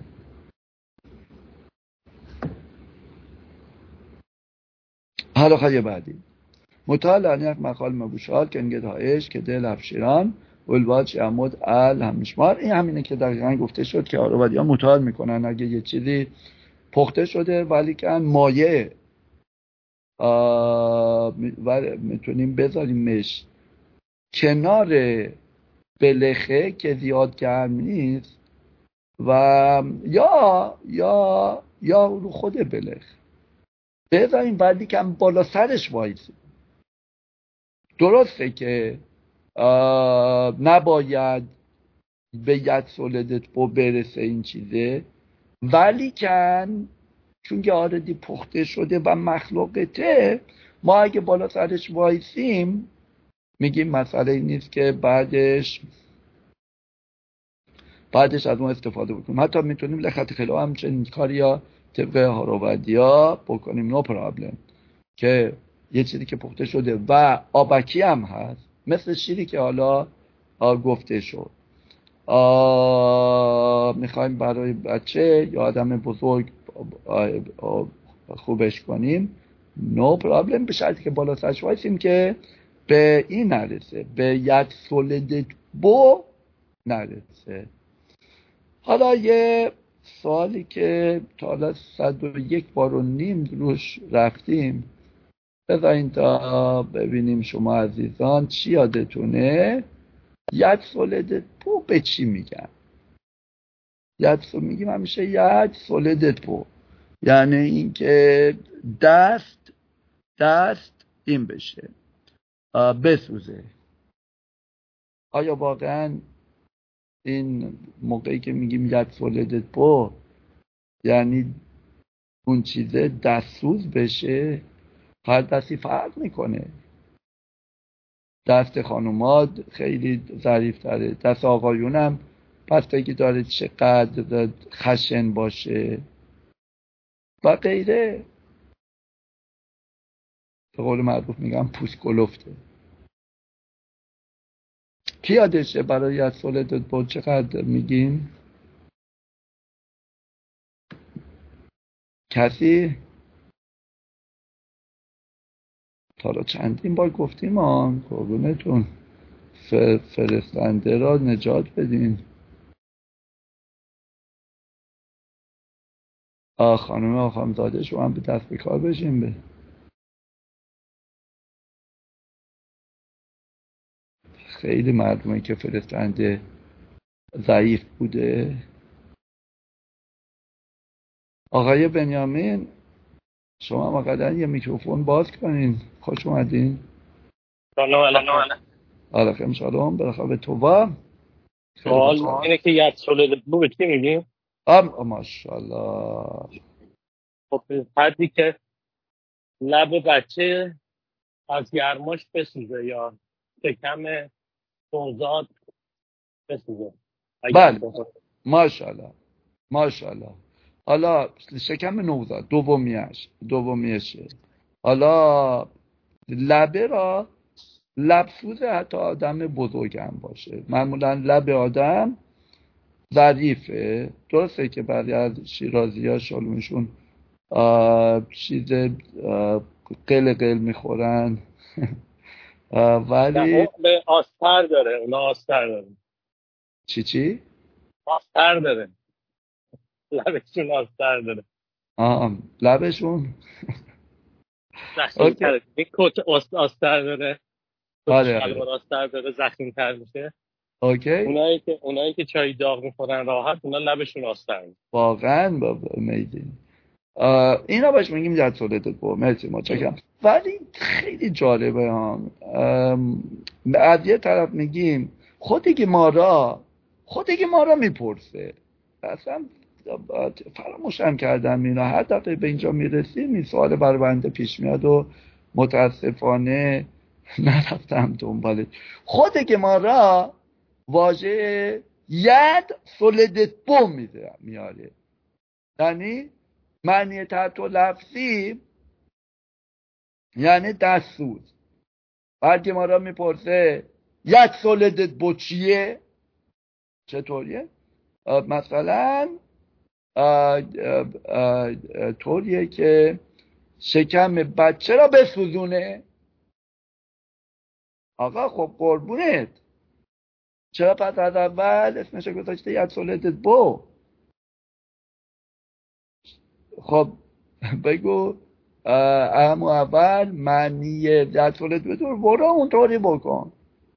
حالا خواهی بعدی مطالعه یک مقال مبوشال که انگه دایش که دل افشیران ولواج عمود همشمار. این همینه که دقیقا گفته شد که آروبادی ها مطالعه میکنن اگه یه چیزی پخته شده ولی که مایه میتونیم بذاریمش کنار بلخه که زیاد گرم نیست و یا رو خود بلخ بذاریم بعدی که هم بالا سرش وایسیم. درسته که نباید به ید سولدت بو برسه این چیزه ولی کن چون که آردی پخته شده و مخلوقته ما اگه بالا سرش وایسیم میگیم مسئله این نیست که بعدش از اون استفاده بکنیم. حتی میتونیم لخت خیلی همچنین کاری یا طبق هاروردیا بکنیم نو پرابلم که یه چیزی که پخته شده و آبکی هم هست مثل شیری که حالا گفته شد میخوایم برای بچه یا آدم بزرگ خوبش کنیم نو پرابلم به شرطی که بالا سرش وایسیم که به این نرسه به یک سولدت بو نرسه. حالا یه سوالی که تا حالا 101 بار و نیم روش رفتیم بذارین تا ببینیم شما عزیزان چی یادتونه. ید سولدت بو به چی میگن؟ میگیم همیشه ید سولدت بو یعنی این که دست این بشه بسوزه. آیا واقعا این موقعی که میگیم ید سولدت بو یعنی اون چیزه دستسوز بشه؟ هر دستی فرق میکنه. دست خانومات خیلی ظریف تره، دست آقایونم بستگی داره چقدر خشن باشه و غیره. به قول معروف میگم پوست کلفته. کی یادشه برای از سولدت بود چقدر میگیم؟ کسی؟ تا را چندین بار گفتیم قربونتون فرستنده را نجات بدین. خانم آخامزاده شما هم به دست به کار بشین. به خیلی مردمه که فرستنده ضعیف بوده. آقای بنیامین شما مقدر یه میکروفون باز کنین. خوش اومدین. سلام خیلی شالوم برخواه توبا. سوال اینه که ید سولدت بو به چی میگیم؟ ماشاءالله. خب حدی که لب بچه از گرماش بسوزه یا شکم نوزاد بسوزه. بله ماشاءالله. حالا شکم نوزاد دومیشه. حالا لبه را لبسوز حتی آدم بزرگ هم باشه. معمولا لب آدم ظریفه. درسته که بعضی از شیرازی ها شالونشون چیز قل میخورن ولی به آستر داره. اونا آستر داره. چی؟ آستر داره. لبشون آستر داره. لبشون زخیم تره. این کت آستر داره. آره. آستر داره زخیم تر میشه. اوکی. اونایی که چای داغ میخورن راحت اونا لبشون آستر میشه. واقعا بابا امیزینگ. اینا باش میگیم ید سولدت بو. مرسی متشکرم. ولی خیلی جالبه از یه طرف میگیم خودی که ما را میپرسه. اصلا فراموشم کردم اینا. هر دفعه به اینجا میرسیم این سوال برای بنده پیش میاد و متاسفانه نرفتم دنبالش. خودی که ما را واژه ید سولدت بو میاره. یعنی معنی تحت لفظی یعنی دستسوز. بعد که ما را میپرسه ید سولدت بو چیه؟ چطوریه؟ مثلا طوریه که شکم بچه را بسوزونه. آقا خب قربونت، چرا پس از اول اسمش گذاشته یدسولتت بو؟ خب بگو اهم اول معنی یدسولت بطور برو اونطوری بکن،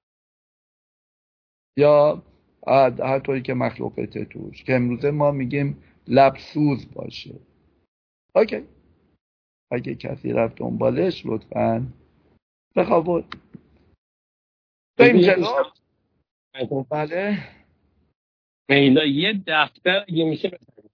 یا هر طوری که مخلوقته توش، که امروزه ما میگیم لبسوز باشه. اوکی، اگه کسی رفت دنبالش لطفاً بخوابود. بریم جلو. بله میلا یه دفتر اگه میشه بزنید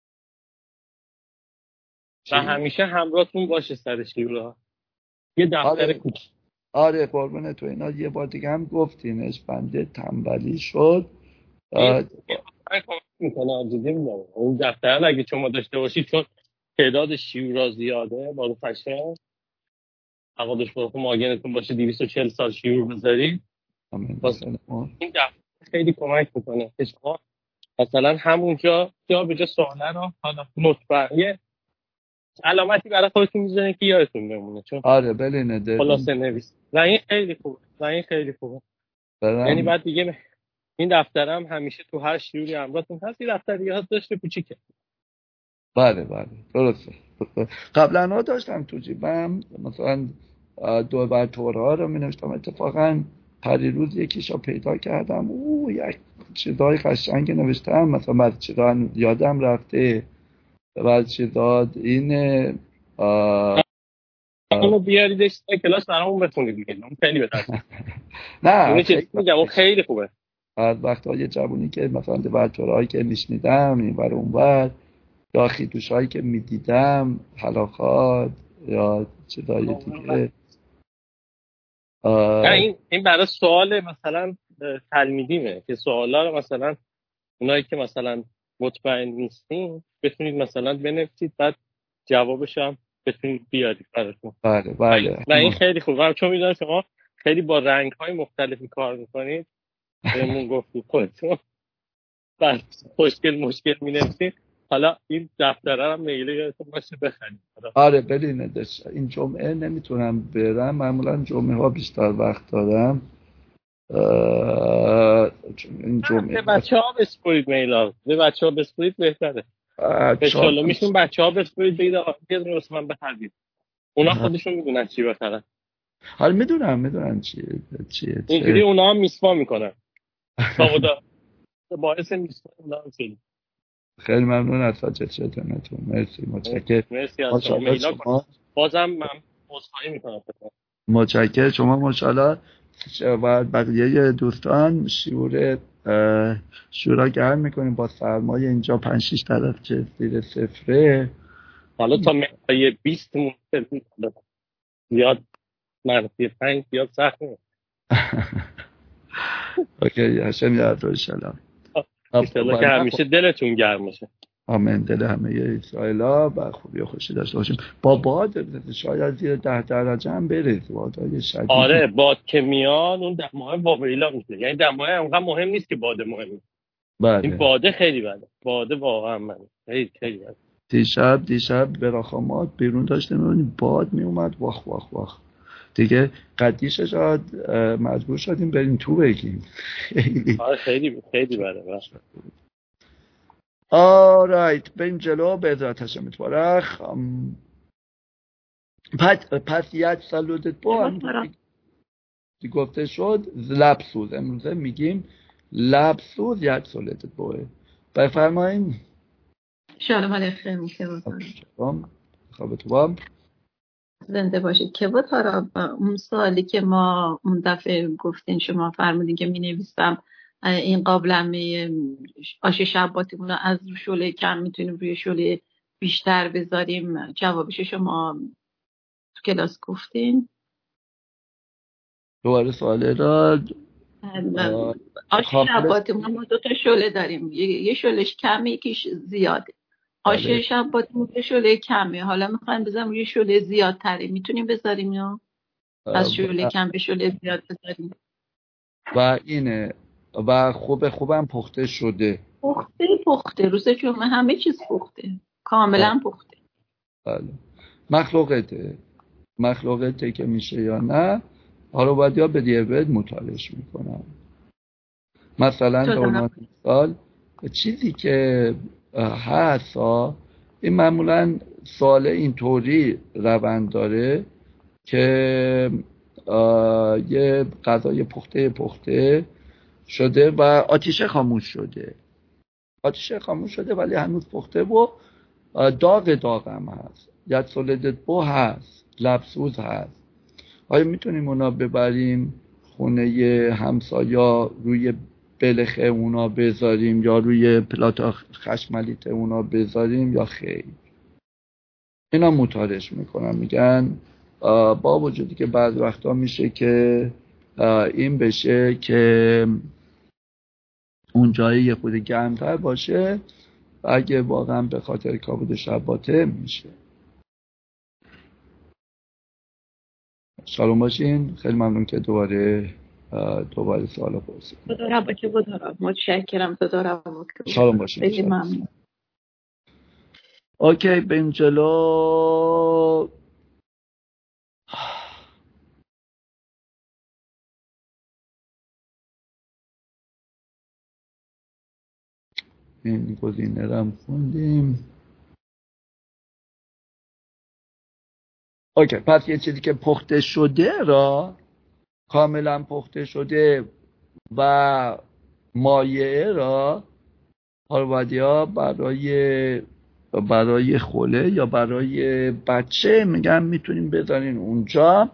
و همیشه همراهتون باشه سر شیولا. یه دفتر کوچیک. آره قربون تو، اینا یه بار دیگه هم گفتینش، بنده تنبلی شد. من کمک میکنه جدی میگم اون دفتر اگه شما داشته باشید، چون تعداد شیورا زیاده با فشه حوادث برخون ماگنتون باشه 240 سال شیور بذارید. این دفتر خیلی کمک میکنه که شما مثلا همونجا جا به جا سواله رو حالا مطبعیه علامتی برای خودتون میزنه که یادتون بمونه، چون آره بلینه خلاصه نویس. و این خیلی خوبه یعنی بعد دیگه این دفترم همیشه تو هر شیوری همراهتون هست. این دفتر دیگه هست داشته کوچیکه. بله درسته. قبلا ها داشتم تو جیبم، مثلا دو بر تورها رو می نوشتم. اتفاقا پریروز یکیشو پیدا کردم، یک چیزای قشنگ نوشتم، مثلا بعضی چیزا یادم رفته، بعضی چیزا اینه اونو بیاریدش کلاس برامون بخونید دیگه، اون خیلی بهتره. نه خیلی میگم اون خیلی خوبه. از وقتای جوونی که مثلا بر تورایی که میشنیدم این ور اون ور، یا خیتوشایی که میدیدم، حلاقات یا چیزای دیگه. این برای سوال مثلا تلمیدیمه که سوالا رو مثلا اونایی که مثلا مطمئن نیستین بتونید مثلا بنویسید، بعد جوابش هم بتونید بیارید براتون. بله و این خیلی خوبه، چون میدونم شما خیلی با رنگ‌های مختلفی کار میکنید. بهمون گفتید خودتون بعد مشکل می‌نویسید. حالا این دفتره هم میله یادتون باشه بخرید. آره ببینیدش، این جمعه نمیتونم برم، معمولا جمعه ها بیشتر وقت دارم. این جمعه بچه‌ها بسپرید میلا، به بچه‌ها بسپرید بهتره. انشالله میشون بچه‌ها بسپرید بگید آقا یه دونه واسه من بخرید. اونا خودشون میدونن چی بخرن. حالا میدونن چیه. اینجوری اونا هم میسوا میکنن. خدا باعث میسوا اونا هم شدید. خیلی ممنون از سجادتون. مرسی، متشکرم. مرسی از شما میلا. بازم من عذرخواهی میکنم. متشکرم شما. ماشاءالله و بقیه دوستان شورا گرم میکنیم با سرمایه اینجا 5-6 طرف که زیر صفره. حالا تا مقدار 20 مونده زیاد منفی 5 زیاد سخت نیست. اوکی، هاشم یاد رو شلام. ایشالله که همیشه دلتون گرم باشه. آمین. دل همه اسرائیلا و خوبی و خوشی داشته باشیم. با باد شاید زیر 10 درجه هم برید، بادای شدید. آره باد که میاد اون دمای واویلا میشه، یعنی دمای اونقدر مهم نیست که باد مهمه. بله. این باده خیلی بده، باده واقعا منه خیلی بده. دیشب براخامات بیرون داشتیم میبینیم باد میومد، واخ دیگه قدیش شاید مجبور شدیم بریم تو بگیم. خیلی بده. آرایت، بریم جلو به عزت هشم اتبارخ. پس یک سلودت با هم گفته شد لبسوز. امروزه میگیم لبسوز یک سلودت باه. بفرمایین. شالوم علیکم. که بودم خوابتو بام زنده باشید. که بود اون سوالی که ما اون دفعه گفتین شما فرمودین که می نویسم این قابلمه آش شباتیمون رو از شعله کم میتونیم روی شعله بیشتر بذاریم، جوابش شما تو کلاس گفتین. دوباره سواله را آش شباتیمون ما 2 تا شعله داریم، یه شعلهش کمه یکیش زیاده. آش شباتیمون یه شعله کمه، حالا میخوایم بذاریم روی شعله زیادتری، میتونیم بذاریم یا از شعله کم به شعله زیاد بذاریم؟ و اینه و خوبم پخته شده. پخته روز جمعه همه چیز پخته، کاملا پخته. بله. مخلوقته که میشه یا نه، حالا باید یا به دیوید مطالعش میکنم. مثلا به عنوان مثال چیزی که هست این معمولا سوال اینطوری روند داره که یه غذای پخته شده و آتیش خاموش شده ولی هنوز پخته و داغ هم هست، یاد سولدت بو هست، لبسوز هست. آیا میتونیم اونا ببریم خونه همسایا روی بلخه اونا بذاریم یا روی پلات خشمالیت اونا بذاریم یا خیر؟ اینا مطالعش میکنن، میگن با وجودی که بعض وقتا میشه که این بشه که اون جایی یه خود گرمتر باشه، اگه واقعا به خاطر کبود شباته میشه. سلام باشین، خیلی ممنون که دوباره سوال پرسید. بدارم متشکرم. سلام باشین، خیلی ممنون. اوکی، بریم جلو. این گزینه رو خوندیم. اوکی، پس یه چیزی که پخته شده را، کاملا پخته شده و مایع را، هاروادیا برای خوله یا برای بچه میگن میتونیم بذارین اونجا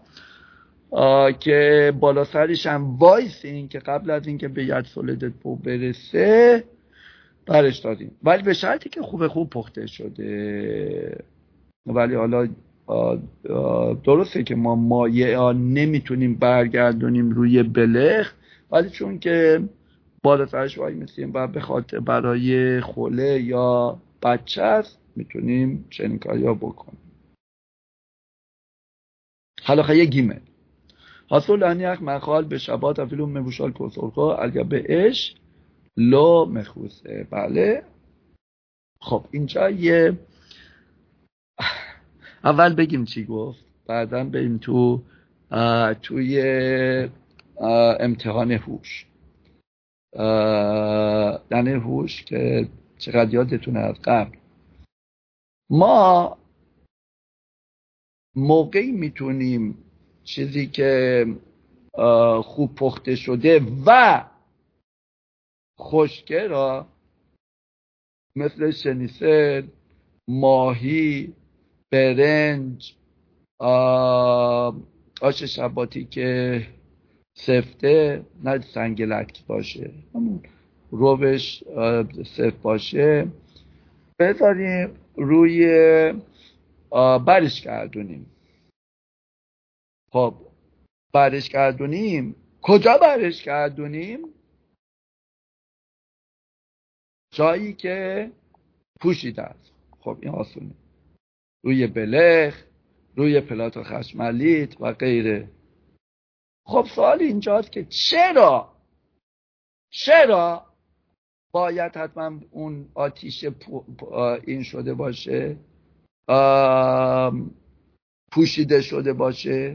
که بالا سرش هم وایسین که قبل از اینکه به ید سولدت بو برسه برش دادیم، ولی به شرطی که خوب پخته شده. ولی حالا درسته که ما مایع نمیتونیم برگردونیم روی بلخ، ولی چون که بالا سرش وای میسیم و به خاطر برای خوله یا بچه است میتونیم چنین کاری ها بکنیم. حالا خیلی گیمه حاصل انیخ مخال به شبات افیلو مبوشال کسورکا الگه به اش لو مخوصه. بله، خب اینجا یه اول بگیم چی گفت، بعدا بریم توی امتحان هوش. یعنی هوش که چقدر یادتونه از قبل ما موقعی میتونیم چیزی که خوب پخته شده و خشکه را مثل شنیسل، ماهی، برنج، آش شباتی که سفته، نه سنگلک باشه، همون روبش سفت باشه، بذاریم روی برش گردونیم. خب برش گردونیم، کجا برش گردونیم؟ جایی که پوشیده است. خب این آسونه، روی بلخ، روی پلات خشمالیت و غیره. خب سوال اینجاست که چرا باید حتما اون آتیش این شده باشه، پوشیده شده باشه؟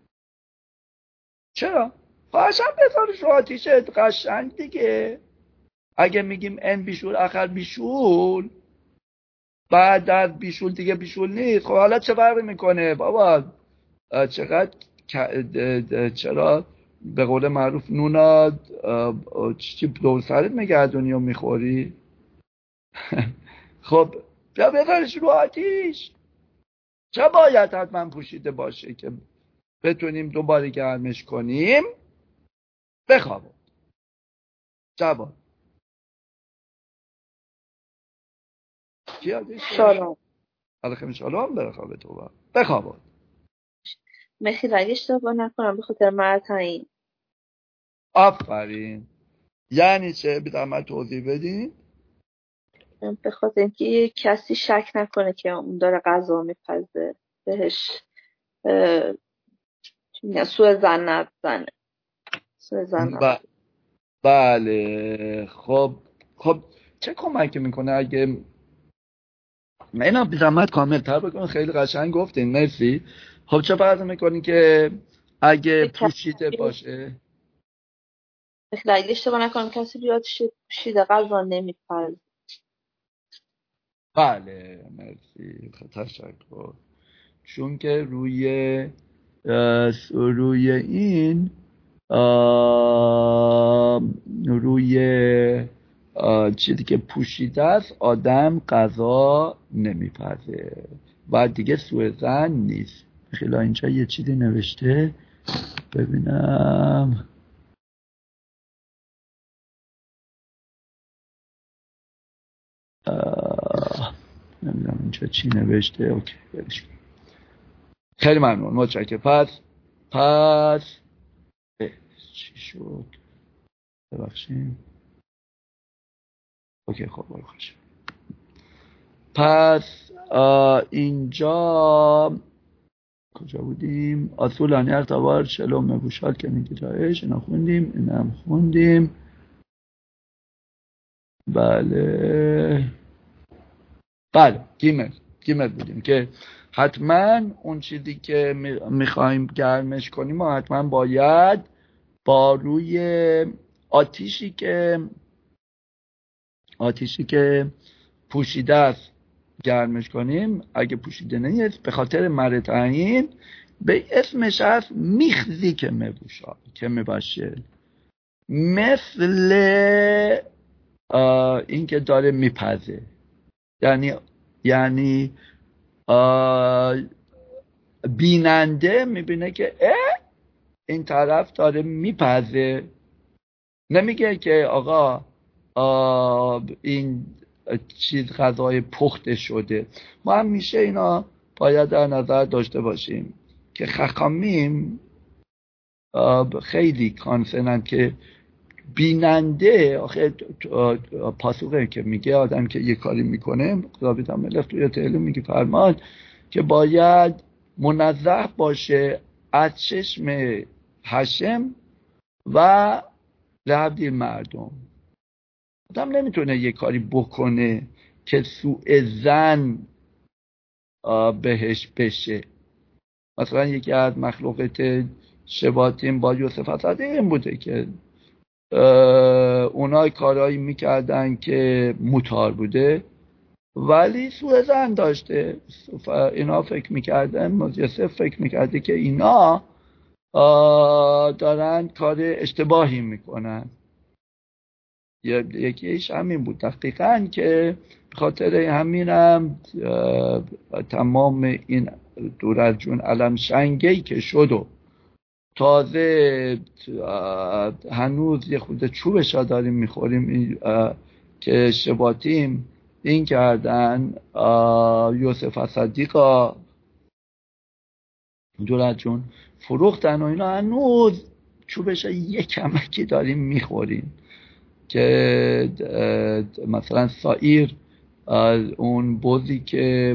چرا؟ خواهشم بذارش رو آتیش قشنگ دیگه. اگه میگیم ان بیشول آخر بیشول، بعد از بیشول دیگه بیشول نیست. خب حالا چه فرقی میکنه بابا؟ چرا به قول معروف نونا چی دور سرت میگردونی و میخوری؟ خب بیا بذارش رو آتیش. چه باید حتما پوشیده باشه که بتونیم دوباره گرمش کنیم؟ بخوابه. جواب شالام. علیکم شالام. بخوابه تو بخوابه. مخیر اگه اشتباه نکنم به خاطر مرتعین. آفرین. یعنی چه؟ بیدم توضیح بدین. به خاطر اینکه کسی شک نکنه که اون داره غذا میپزه، بهش سوء زن نزنه. بله. خب چه کمکی میکنه اگه اینا بی زحمت کامل تر بکنم؟ خیلی قشنگ گفتین، مرسی. خب چه فرض میکنین که اگه پوشیده باشه؟ اگه اشتباه نکنم کسی بیاد پوشیده غذا نمیپرد. بله مرسی، تشکر. چون که روی این روی چیزی که پوشیده است آدم غذا نمیپزه و دیگه سوء ظن نیست. خیلی اینجا یه چیزی نوشته ببینم. نمیدونم اینجا چی نوشته. اوکی برش. خیلی ممنون، متشکرم. پس چی شد؟ ببخشید. اوکی خب برو خوش. پس اینجا کجا بودیم؟ اصولانی ارتبار شلوم مبوشال که میگه جایش اینا خوندیم، اینم خوندیم. بله گیمل بودیم که حتما اون چیزی که میخوایم گرمش کنیم و حتما باید با روی آتیشی که پوشیده است گرمش کنیم. اگه پوشیده نیست به خاطر مرتعین به اسمش هست میخزی که مبوشا که مباشل، مثل این که داره میپزه. یعنی بیننده میبینه که این طرف داره میپزه، نمیگه که آقا این چیز غذای پخته شده. ما هم میشه اینا باید در نظر داشته باشیم که خخامیم خیلی کانسنن که بیننده آخه پاسوقه که میگه آدم که یه کاری میکنه ضابط ملف توی تعلیم میگه فرمان که باید منزه باشه از چشم حشم و لحظی مردم. آدم نمیتونه یه کاری بکنه که سوء ظن بهش بشه. مثلا یکی از مخلوقات شباطین با یوسف اسدی این بوده که اونای کارهایی میکردن که موتار بوده ولی سوء ظن داشته. اینا فکر میکردن، یوسف فکر میکرده که اینا دارن کار اشتباهی میکنن. یکیش همین بود دقیقاً که بخاطر همینم تمام این دور از جون علم شنگی که شد و تازه هنوز یه خود چوبشا داریم میخوریم که شباطیم این کردن یوسف صدیقا دور از جون فروختن و اینا هنوز چوبشا یه کمکی داریم میخوریم. که مثلا سایر اون بوزی که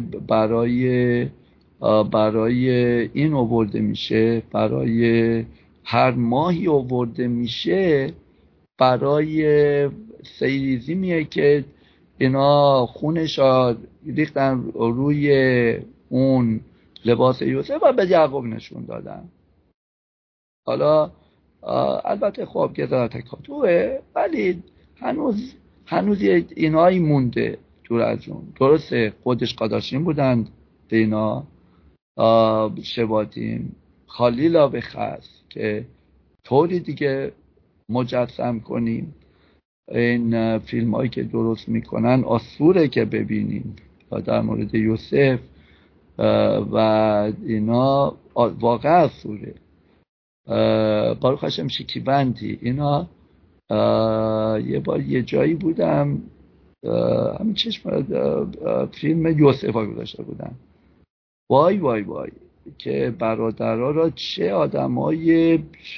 برای این آورده میشه، برای هر ماهی آورده میشه، برای سیریزیمیه که اینا خونش ریختن روی اون لباس یوسف و به یعقوب نشون دادن. حالا البته خب گذار تکاتوه ولی هنوز اینایی مونده دور از جون. درسته خودش قاداشین بودند به اینا شباطین خالیلا بخص که طوری دیگه مجسم کنیم. این فیلم هایی که درست میکنن آسوره که ببینیم در مورد یوسف و اینا واقعا آسوره. باروخ هاشم شکیبندی اینا. یه بار یه جایی بودم همین چشم فیلم یوسف ها گذاشته بودم. وای که برادرها را چه آدم های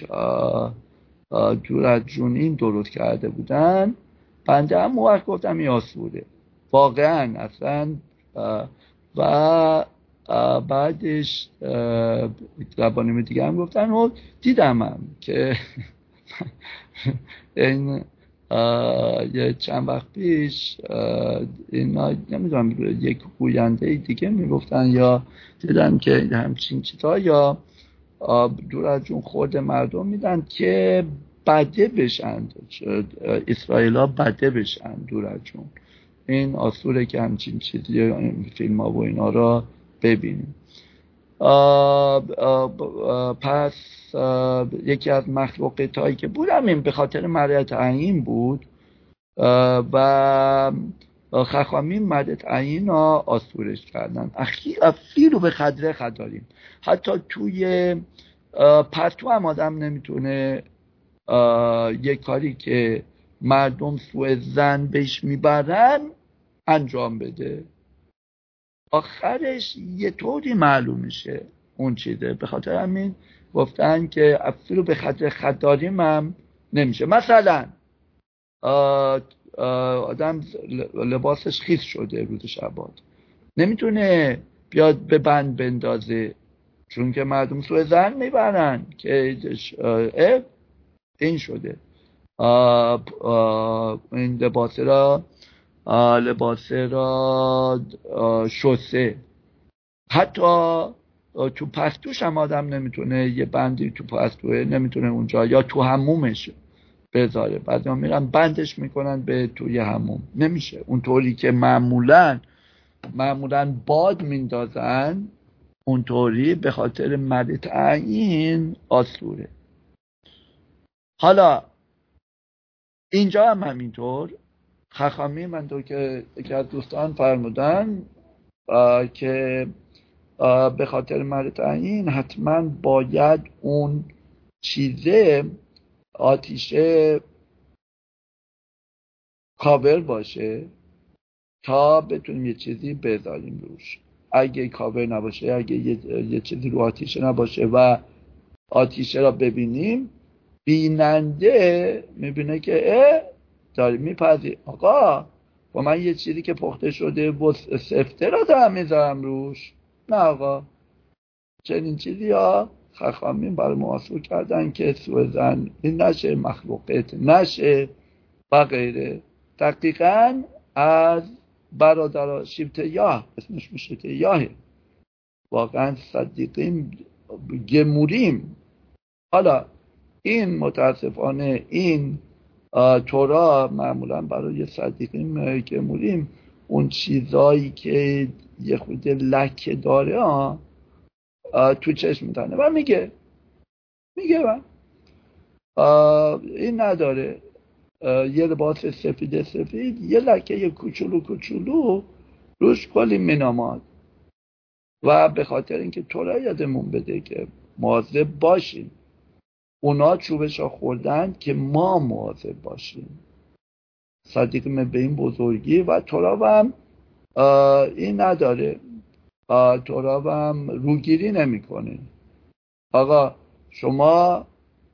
دور از جونین درست کرده بودن. بنده هم موقع گفتم این آسوره واقعا اصلا. و بعدش لبانیم دیگه هم گفتن و دیدم هم که این یه چند وقت پیش اینا نمیدونم یک گوینده دیگه میگفتن یا دیدم که همچین چیزا یا دور از جون خورد مردم میدن که بده بشن، اسرائیل ها بده بشن دور از جون. این آسوره که همچین چیزی فیلم ها و اینا را ببینیم. پس یکی از مخلوقات هایی که بود همین به خاطر مرد تعیین بود و خخامین مرد تعیین ها آسورش کردن. اخی رو به خدره خداریم. حتی توی پرتو هم آدم نمیتونه یک کاری که مردم سوء ظن بهش میبرن انجام بده، آخرش یه طوری معلوم میشه اون چیزه. به خاطر همین گفتن که افسر رو به خدر خداریم هم نمیشه. مثلا آدم لباسش خیس شده روز شبات، نمیتونه بیاد به بند بندازه چون که مردم سوء ظن میبرن که این شده. این لباس را شسته. حتی تو پستوش هم آدم نمیتونه یه بندی تو پستوه نمیتونه اونجا یا تو حمومش بذاره. بعد هم میرن بندش میکنن به توی حموم، نمیشه اونطوری که معمولاً باد میندازن اونطوری، به خاطر مد تعیین آسوره. حالا اینجا هم همینطور خخامی من تو که یکی از دوستان فرمودن که به خاطر مد تعیین حتما باید اون چیزه آتیشه کاور باشه تا بتونیم یه چیزی بذاریم روش. اگه کاور نباشه، اگه یه چیزی رو آتیشه نباشه و آتیشه را ببینیم، بیننده میبینه که داری میپذیر آقا با من یه چیزی که پخته شده و سفته را دارم میذارم روش. نه آقا، چنین چیزی ها خخامین برای معاصر کردن که سوء ظن این نشه، مخلوقات نشه و غیره. دقیقاً از برادر شیبتیاه، اسمش میشه تیاهه، واقعا صدیقیم گموریم. حالا این متاسفانه این تورا معمولا برای صدیقیم گموریم اون چیزایی که یه خود لکه داره تو چشم میتنه و میگه من این نداره. یه لباس سفید یه لکه یه کوچولو روش کلی میناماد و به خاطر اینکه تورا یادمون بده که مواظب باشیم، اونا چوبشا خوردن که ما مواظب باشیم. صدیقیم به این بزرگی و تورا هم این نداره، تورا هم روگیری نمیکنه. آقا شما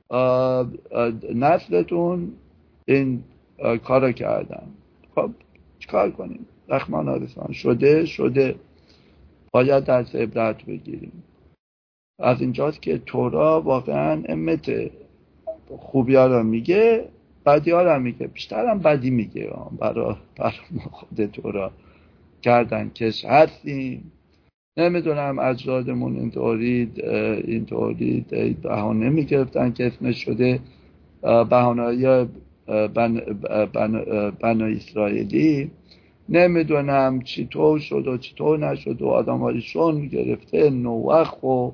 نسلتون این کارو کردن، خب چیکار کنیم؟ رحمان آرسان شده باید درس عبرت بگیریم. از اینجاست که تورا واقعا امت خوبی ها را میگه، بدی ها را میگه، بیشتر هم بدی میگه. برای ما خود تورا کردن کش هستیم. نمیدونم اجدادمون اینطوری بهانه میگرفتن که اسمش شده بهانه‌های بنی اسرائیلی. نمیدونم چطور شد و چطور نشد و آدم‌هایشون گرفته نوح و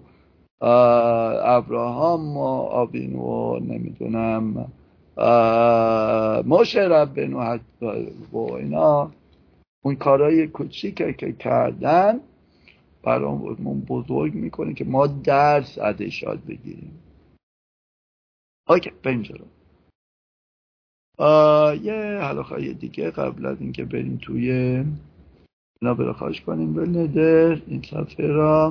ابراهام و آبینو و نمیدونم موشه ربنو و اینا، اون کارهای کوچیک که کردن برامون بزرگ میکنه که ما درس ازش یاد بگیریم. اوکی، بریم جلو. یه حلقه دیگه قبل از اینکه بریم توی اینا برخواش کنیم بلنده این صفحه را.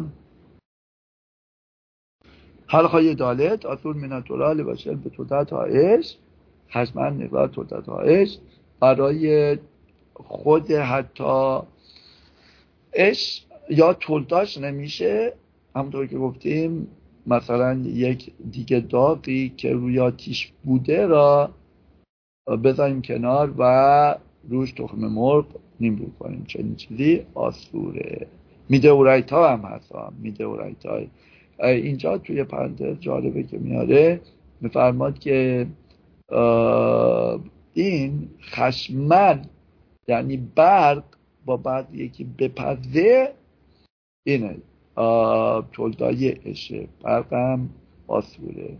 حلقه دالت آتور منطوره لباشل به تودت هایش خشمن نگاه تودت هایش، برای خود حتی اش یا تولداش نمیشه، همونطور که گفتیم مثلا یک دیگه داغی که روی آتیش بوده را بذاریم کنار و روش تخم مرغ نیمرو کنیم. چنین چیزی آسوره. میدئورایت‌ها هم هست. میدئورایت‌ها اینجا توی پرانتز جالبه که میاره، میفرماد که این خشمن یعنی برق با بعد یکی بپزه اینه تولدای اشه، برق هم آسوره.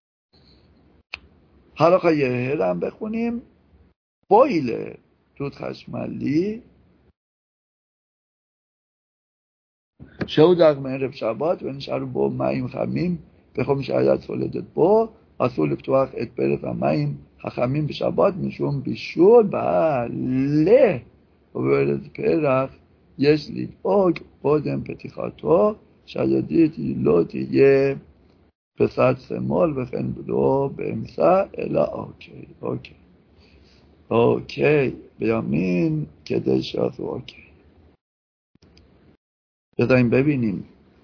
حالا خواهی هم بخونیم. بایله دود خشملی شهودك من عرف شبات ونشعروا بو مايم خميم بخوم شهادات فولدت بو أصول بتوخ اتبرف مايم خميم بشبات نشون بشول بله وبرد پرخ يشلي اوك بودن پتیخاتو شهادیتی لوتی یه پسات سمول بخن بلو بامسا الا اوکی بیامین کده شاث اوکی. بذاریم ببینیم.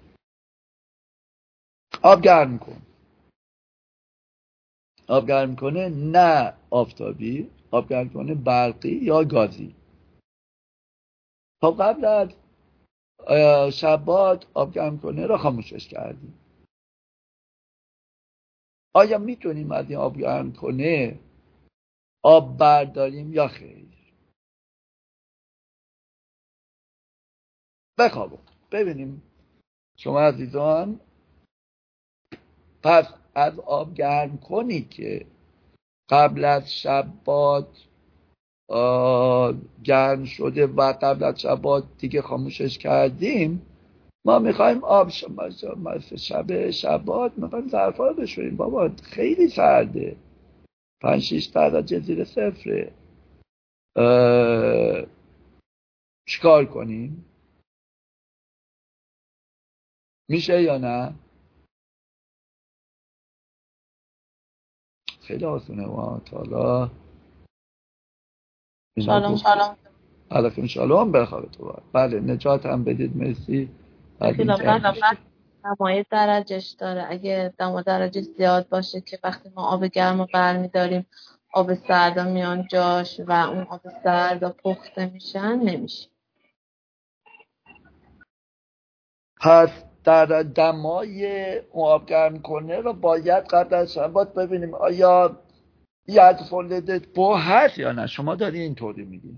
آب گرم کن. آب گرم کنه نه آفتابی، آب گرم کنه برقی یا گازی. خب قبل از شبات آب گرم کنه را خاموشش کردیم. آیا میتونیم از این آب گرم کنه آب برداریم یا خیر؟ بخوابم ببینیم شما عزیزان. پس از آب گرم کنی که قبل از شبات گرم شده و قبل از شبات دیگه خاموشش کردیم، ما میخوایم آب شبات میخوایم ظرفا رو بشوریم. بابا خیلی سرده، 5-6 درجه زیر صفره. چیکار کنیم؟ میشه یا نه؟ خیلی آسونه. ما تالا سلام. علیکم سلام. بخواه تو بله نجات هم بدید. مرسی. دمای درجهش داره. اگه دما درجه زیاد باشه که وقتی ما آب گرم رو برمیداریم آب سرد میان جاش و اون آب سرد پخته میشن نمیشه. پس در دمای آب گرم کنه رو باید قبل از شبات ببینیم آیا ید فولدت بو هست یا نه. شما داری اینطوری میگی؟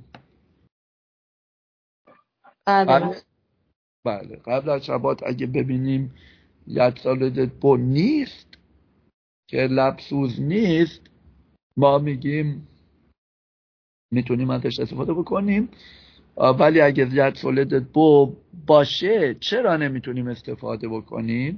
بله قبل از شبات اگه ببینیم ید فولدت بو نیست که لبسوز نیست، ما میگیم میتونیم ازش استفاده بکنیم. ولی اگه ید فولدت بو باشه چرا نمیتونیم استفاده بکنیم؟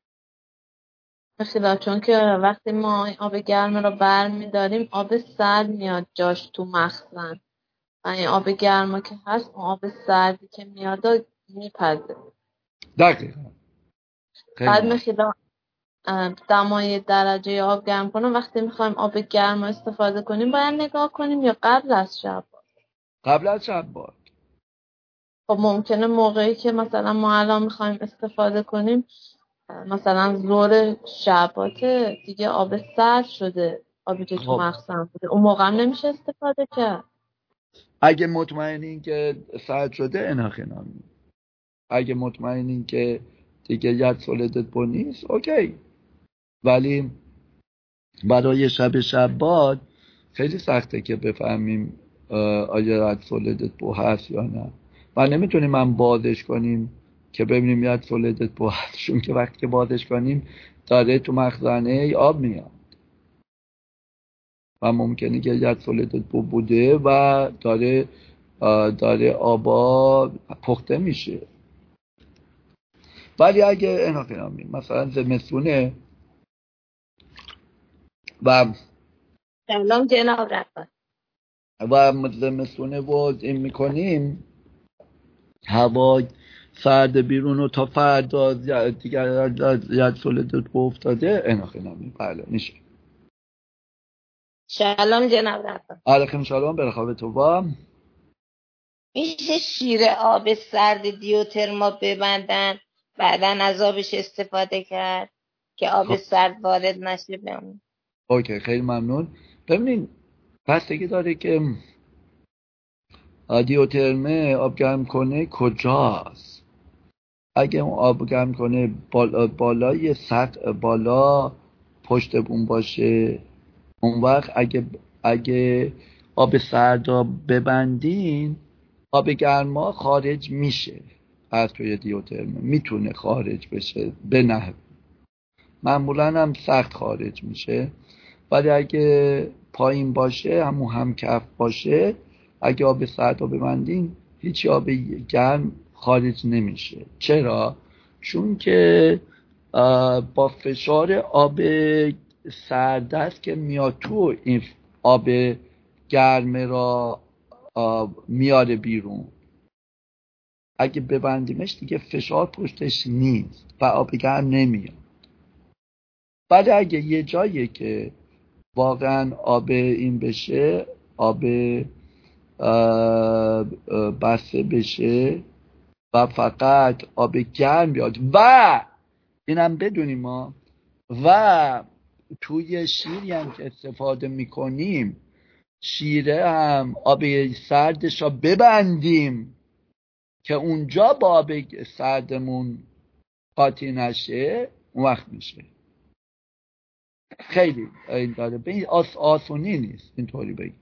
مثلا چون که وقتی ما آب گرم رو برمیداریم آب سرد میاد جاش تو مخزن و این آب گرم که هست اون آب سردی که میاد میپزه. دقیقا. بعد مثلا دمای درجه آب گرم کنیم وقتی میخوایم آب گرم استفاده کنیم باید نگاه کنیم یا قبل از شب؟ قبل از شبات. خب ممکنه موقعی که مثلا ما الان میخوایم استفاده کنیم مثلا ظهر شبات دیگه آب سرد شده، آبی که تو مخزن بوده، اون موقع هم نمیشه استفاده کرد. اگه مطمئنین که سرد شده اناخ نامی. اگه مطمئنین که دیگه ید سولدت بو نیست اوکی. ولی برای شبات خیلی سخته که بفهمیم آیا ید سولدت بو هست یا نه. و نمیتونیم من بازش کنیم که ببینیم ید سولدت بو هست، چون که وقتی که بازش کنیم داره تو مخزنه آب میاد و ممکنه که ید سولدت بو بوده و داره آبا پخته میشه. ولی اگه اناخ نامی مثلا زمستونه و سلام جناب رفت و زمستونه و این میکنیم هوا سرد بیرون و تا فردا دیگر ید سولدت بو افتاده اناخ نامی. بله میشه. سلام جناب رفت. علیکم سلام. برخواب تو با میشه شیر آب سرد دیوترما ببندن بعدن از آبش استفاده کرد؟ که آب سرد وارد نشه بمون. اوکی، خیلی ممنون. ببینین بستگی داره که دیوترمه آب گرم کنه اونجاست. اگه اون آب گرم کنه بالای سطح بالا پشت بون باشه، اون وقت اگه آب سرد ببندین، آب گرما خارج میشه از توی دیوترمه، میتونه خارج بشه به نحو، معمولا هم سخت خارج میشه. ولی اگه پایین باشه، همون همکف باشه، اگه آب سرد رو ببندین هیچ آب گرم خارج نمیشه. چرا؟ چون که با فشار آب سرد است که میاد تو، این آب گرم را میاره بیرون. اگه ببندیمش دیگه فشار پشتش نیست و آب گرم نمیاد. ولی اگه یه جایی که واقعا آب این بشه، آب بسته بشه و فقط آب گرم بیاد، و اینم بدونیم ما، و توی شیری هم که استفاده میکنیم شیره هم آب سردش را ببندیم که اونجا با آب سردمون قاطی نشه، اون وقت میشه. خیلی این داره به این آسونی نیست اینطوری بگیم.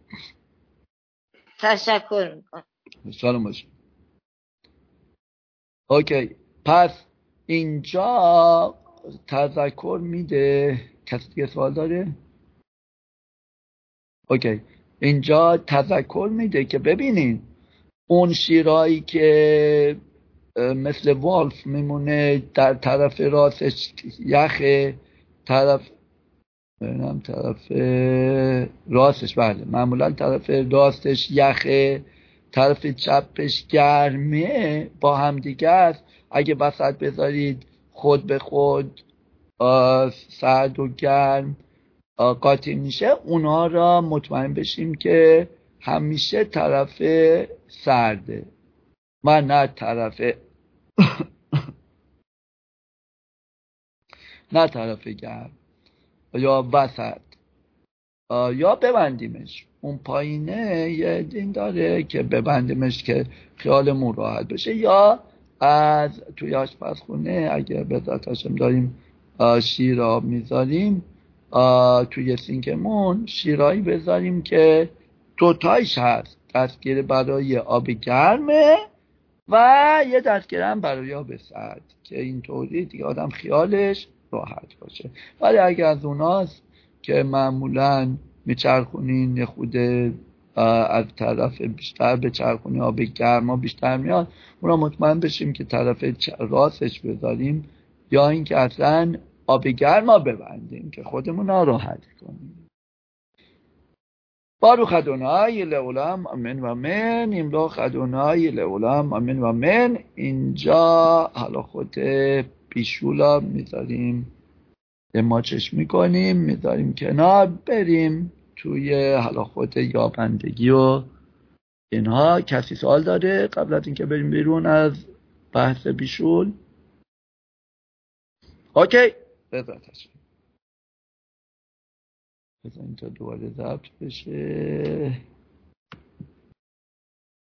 تشکر میکنم. سلام باشه. اوکی، پس اینجا تذکر میده. کسی دیگه سوال داره؟ اوکی، اینجا تذکر میده که ببینین اون شیرایی که مثل والف میمونه در طرف راستش یخه، طرف راستش، بله معمولا طرف راستش یخه، طرف چپش گرمه، با هم دیگه است. اگه وسط بذارید خود به خود سرد و گرم قاطی میشه، اونا را مطمئن بشیم که همیشه طرف سرده و نه طرف نه طرف گرم یا وسط. یا ببندیمش، اون پایینه یه دین داره که ببندیمش که خیالمون راحت بشه، یا از توی آشپزخونه اگه به ذاتشم داریم شیراب میذاریم توی سینکمون، شیرایی بذاریم که دوتایش هست، دستگیر برای آب گرمه و یه دستگیر هم برای آب سرد، که اینطوری دیگه آدم خیالش راحت باشه. ولی اگه از اوناست که معمولاً میچرخونین یه خود از طرف بیشتر به چرخونی آب گرما بیشتر میاد، اونا مطمئن بشیم که طرف راستش بذاریم، یا اینکه اصلا آب گرما ببندیم که خودمون راحت کنیم. باروخ ادونای لعالم آمین و آمین. املاخ ادونای لعالم آمین و آمین. اینجا حالا خود بیشولا میذاریم، ماچش میکنیم، میذاریم کنار، بریم توی حالا خود یابندگی و اینها. کسی سوال داره قبل از اینکه بریم بیرون از بحث بیشول؟ اوکی، بذارتش بذاریم تا دوباره ضبط بشه.